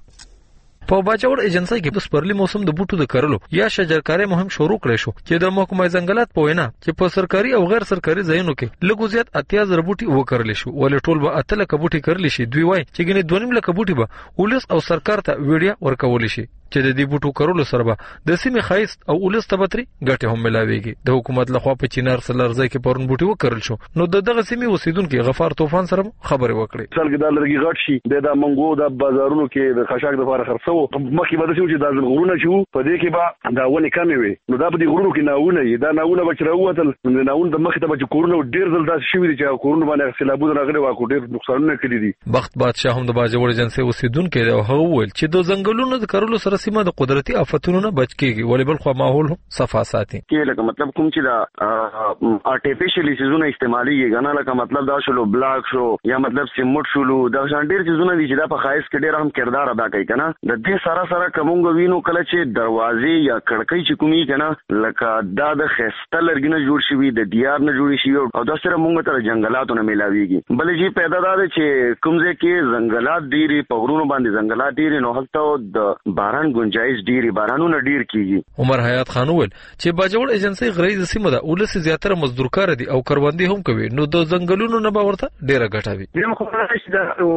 په باجوړ ایجنسی کې په سپرلی موسم د بوټو د کرلو یا شجرکاري مهم شروع کړی شو چې د محکمه ځنګلات په وینا چې په سرکاري او غیر سرکاري ځایونو کې لږ زیات 80,000 بوټي وکړل شي ولې ټول به 8 لک بوټي کرلی شي. دوی وایي چې ګنې 2.5 لک بوټي به ولس او سرکار ته ویډیا ورکول شي چې د دې بوټو کرلو سره به د سیمې خایست او ولس ته بتري ګټه هم ملاويږي. د حکومت لخوا په چینار سلرځای کې پرون بوټي وکړل شو نو دغه سیمې اوسیدونکو غفار طوفان سره خبرې وکړي. څلګ د لرګي غټ شي د منګو د بازارونو کې د خشاک د لپاره خرڅو مخکې به چې د غرونه شو په دې کې به دا ونی کمې وي نو دا په دې غرونو کې ناونه یي دا ناونه به چروتل نو ناونه د مخ ته به کورونه ډیر ځل داسې شوی دي چې کورونه باندې خلابونه راغلي واکو ډیر نقصانونه کړی دي. بخت بادشاه هم د باجوړ ایجنسی اوسیدونکو او هغه ول چې د ځنګلونو د کرلو سره سیمه د قدرتي آفتونو نه بچ کیږي ولې بل خو ماحول هم صفا ساتي. کې لکه مطلب کوم چې دا آرټیفیشل سيزونه استعمالي غنا لکه مطلب دا شلو بلاک شو یا مطلب سیمټ شلو دا شان ډیر سيزونه دي چې دا په خایس کې ډیر هم کردار ادا کوي کنه. د دې سره کومګ وینو کله چې دروازې یا کړکۍ چې کومي کنه لکه دا د خسته لرګینه جوړ شي د دیار نه جوړ شي او دا سره موږ ته جنگلاتونه ملاويږي. بلې چې پیدا ده چې کومځه کې جنگلات ډيري په غرونو باندې جنگلات ډيري نو هلته د باران گنجائش ډيري بارانونه ډیر کیږي. عمر حیات خان ول چې باجوړ ایجنسی غریز سیمه ده ولس زیاتره مزدور کار دي او کروندې هم کوي نو د ځنګلونو نه باورته ډیره ګټه وي. زموږ خو راځي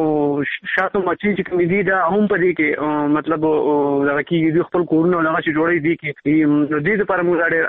دا شاتو مچي چې کوم دي دا هم په دې کې مطلب دا کې د خپل کورونه لغه چې جوړې دي کې نو دې لپاره موږ ډېر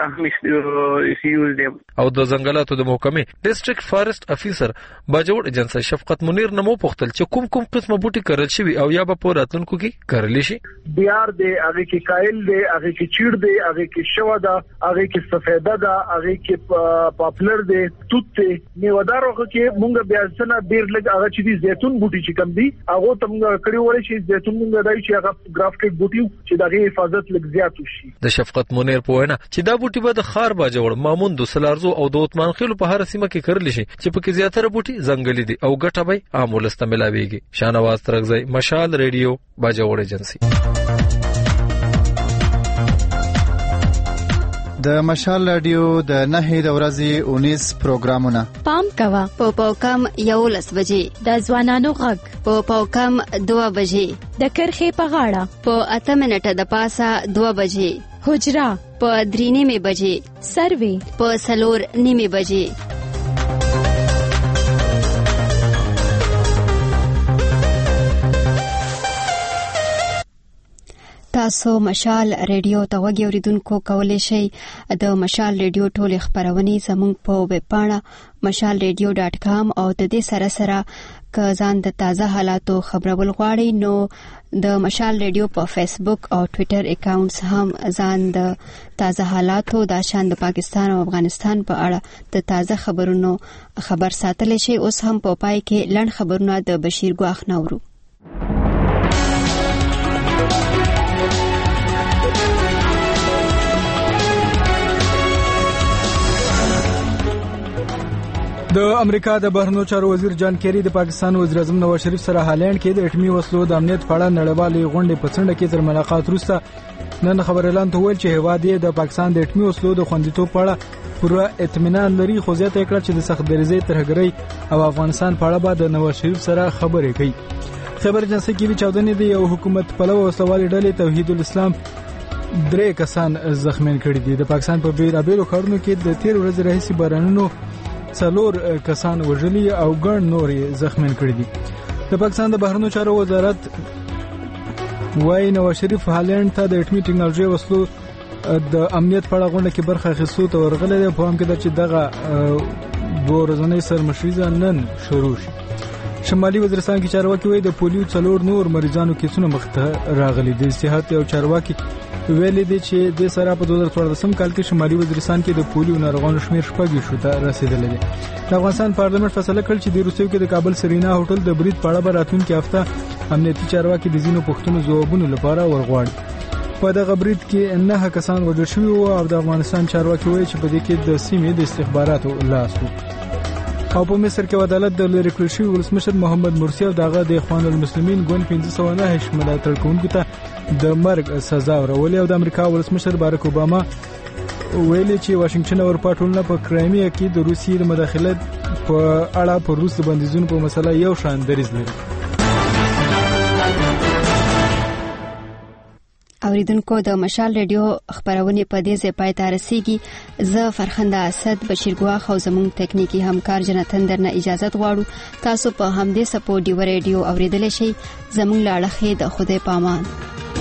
اهم سیوز دي. او د ځنګلاتو د محکمې ډیسټریکټ فارست افیسر باجوړ ایجنسی شفقت منیر نمو پختل چې کوم قسمه بوټي کرل شي او یا به په راتلونکو کې کرل شي. دیار دی هغه کې کایل دی هغه کې چیر دی هغه کې شوا ده هغه کې سفیده ده هغه کې پاپلر دی توت دی میوهدار هغه کې موږ بیا څنګه ډیر لږ هغه چې دي زيتون بوټي چې کم دي هغه ته موږ کړی ولې چې زيتون موږ دای چې هغه ګرافټډ بوټي چې دغه حفاظت لږ زیات وشي. د شفقت منیر په وینا چې دا بوټي به د خار باجوړ مامون د سلارزو او د عثمان خیلو په هر سیمه کې کرل شي چې په کې زیاتره بوټي ځنګلي دي او ګټه به عام ولست ملاويږي. شاهنواز ترکزی مشال ریډیو باجوړ ایجنسی. د مشال رادیو د 9 د ورځې 19 پروګرامونه پام کوا په پاوکم 11 بجې د ځوانانو غږ په پاوکم 2 بجې د کرخې په غاړه په 8 منټه د پاسه 2 بجې حجرا په 3 بجې سروي په 4 بجې. تاسو مشال ریډیو ته وګورئ اوریدونکو کولای شئ د مشال ریډیو ټول خبرونه زموږ په ویب پاڼه mashalradio.com او د دې سره که ځان د تازه حالاتو خبرول غواړئ نو د مشال ریډیو په فیسبوک او ټوئیټر اکاونټس هم ځان د تازه حالاتو د شان د پاکستان او افغانستان په اړه د تازه خبرونو خبر ساتل شي. اوس هم په پای کې لړ خبرونه د بشیر ګواخ نورو. د امریکا د بهرنیو چارو وزیر جان کیری د پاکستان وزیر اعظم نواز شریف سره هالند کې د اټومي وسلو د امنیت په اړه نړیوالې غونډې په څنډه کې تر ملاقات وروسته نن خبر اعلان ته ویل چې هیواد یې د پاکستان د اټومي وسلو د خوندیتوب په اړه پوره اطمینان لري، خو زیاته کړه چې د سخت دریځۍ ترهګرۍ او افغانستان په اړه به د نواز شریف سره خبرې کوي. خبر اجنسی کې چاودنې د یو حکومت پلوه وسلوالې ډلې توحید الاسلام 3 کسان زخمیان کړي دي. د پاکستان په بیلابیلو ښارونو کې د 13 ورځې راهیسې بارانونو 4 کسان وژلي او ګڼ نور زخمیان کړي دي. د پاکستان د بهرنیو چارو وزارت وايي نواز شریف هالند ته د اټومي ټکنالوژي وسلو د امنیت په اړه غونډه کې برخه اخیستو ته ورغلی دی. په هم کې چې دغه ورځنی سرمشریزه نن شروع شي. شمالي وزیرستان کې چارواکي وایي د پولیو 4 نور مریضانو کیسونه مخ ته راغلي دي. صحت او چارواکي ویلي دي چې د سره په 2014 کال کې شمالي وزیرستان کې د پولیو ناروغانو شمیر 6 ته رسیدلی دی. د افغانستان پارلمان فیصله کړې چې د روسیې کې د کابل سرینا هوټل د برید په اړه به راتلونکي هفته امنیتي چارواکي د ځینو پوښتنو ځوابونو لپاره ورغواړي. په دغه برید کې 9 کسان وژل شوي وو او د افغانستان چارواکي وایي چې په دې کې د سیمې د استخباراتو لاس و. او په مصر کې عدالت د لری کړل شوی ولسمشر محمد مرسی او دغه د اخوان المسلمین ګوند 1509 ملاتړ کوونکو ته د مرګ سزا ورولې او د امریکا ولسمشر بارک اوباما ویلي چې واشنگټن او اروپا ټولنه په کرایمیا کې د روسیې د مداخلت په اړه پر روس د بندیزونو په مسله یو شان دریځ لري. اوریدونکو د مشال ریډیو خبرونه په دې ځای پای ته رسیږي. زه فرخنده اسد بشیر ګواخ او زموږ تکنیکی همکار جنتن درنه اجازه غواړو. تاسو په همدې سپورټ دی ریډیو اوریدل شئ. زموږ لاړه خې د خدای پامان.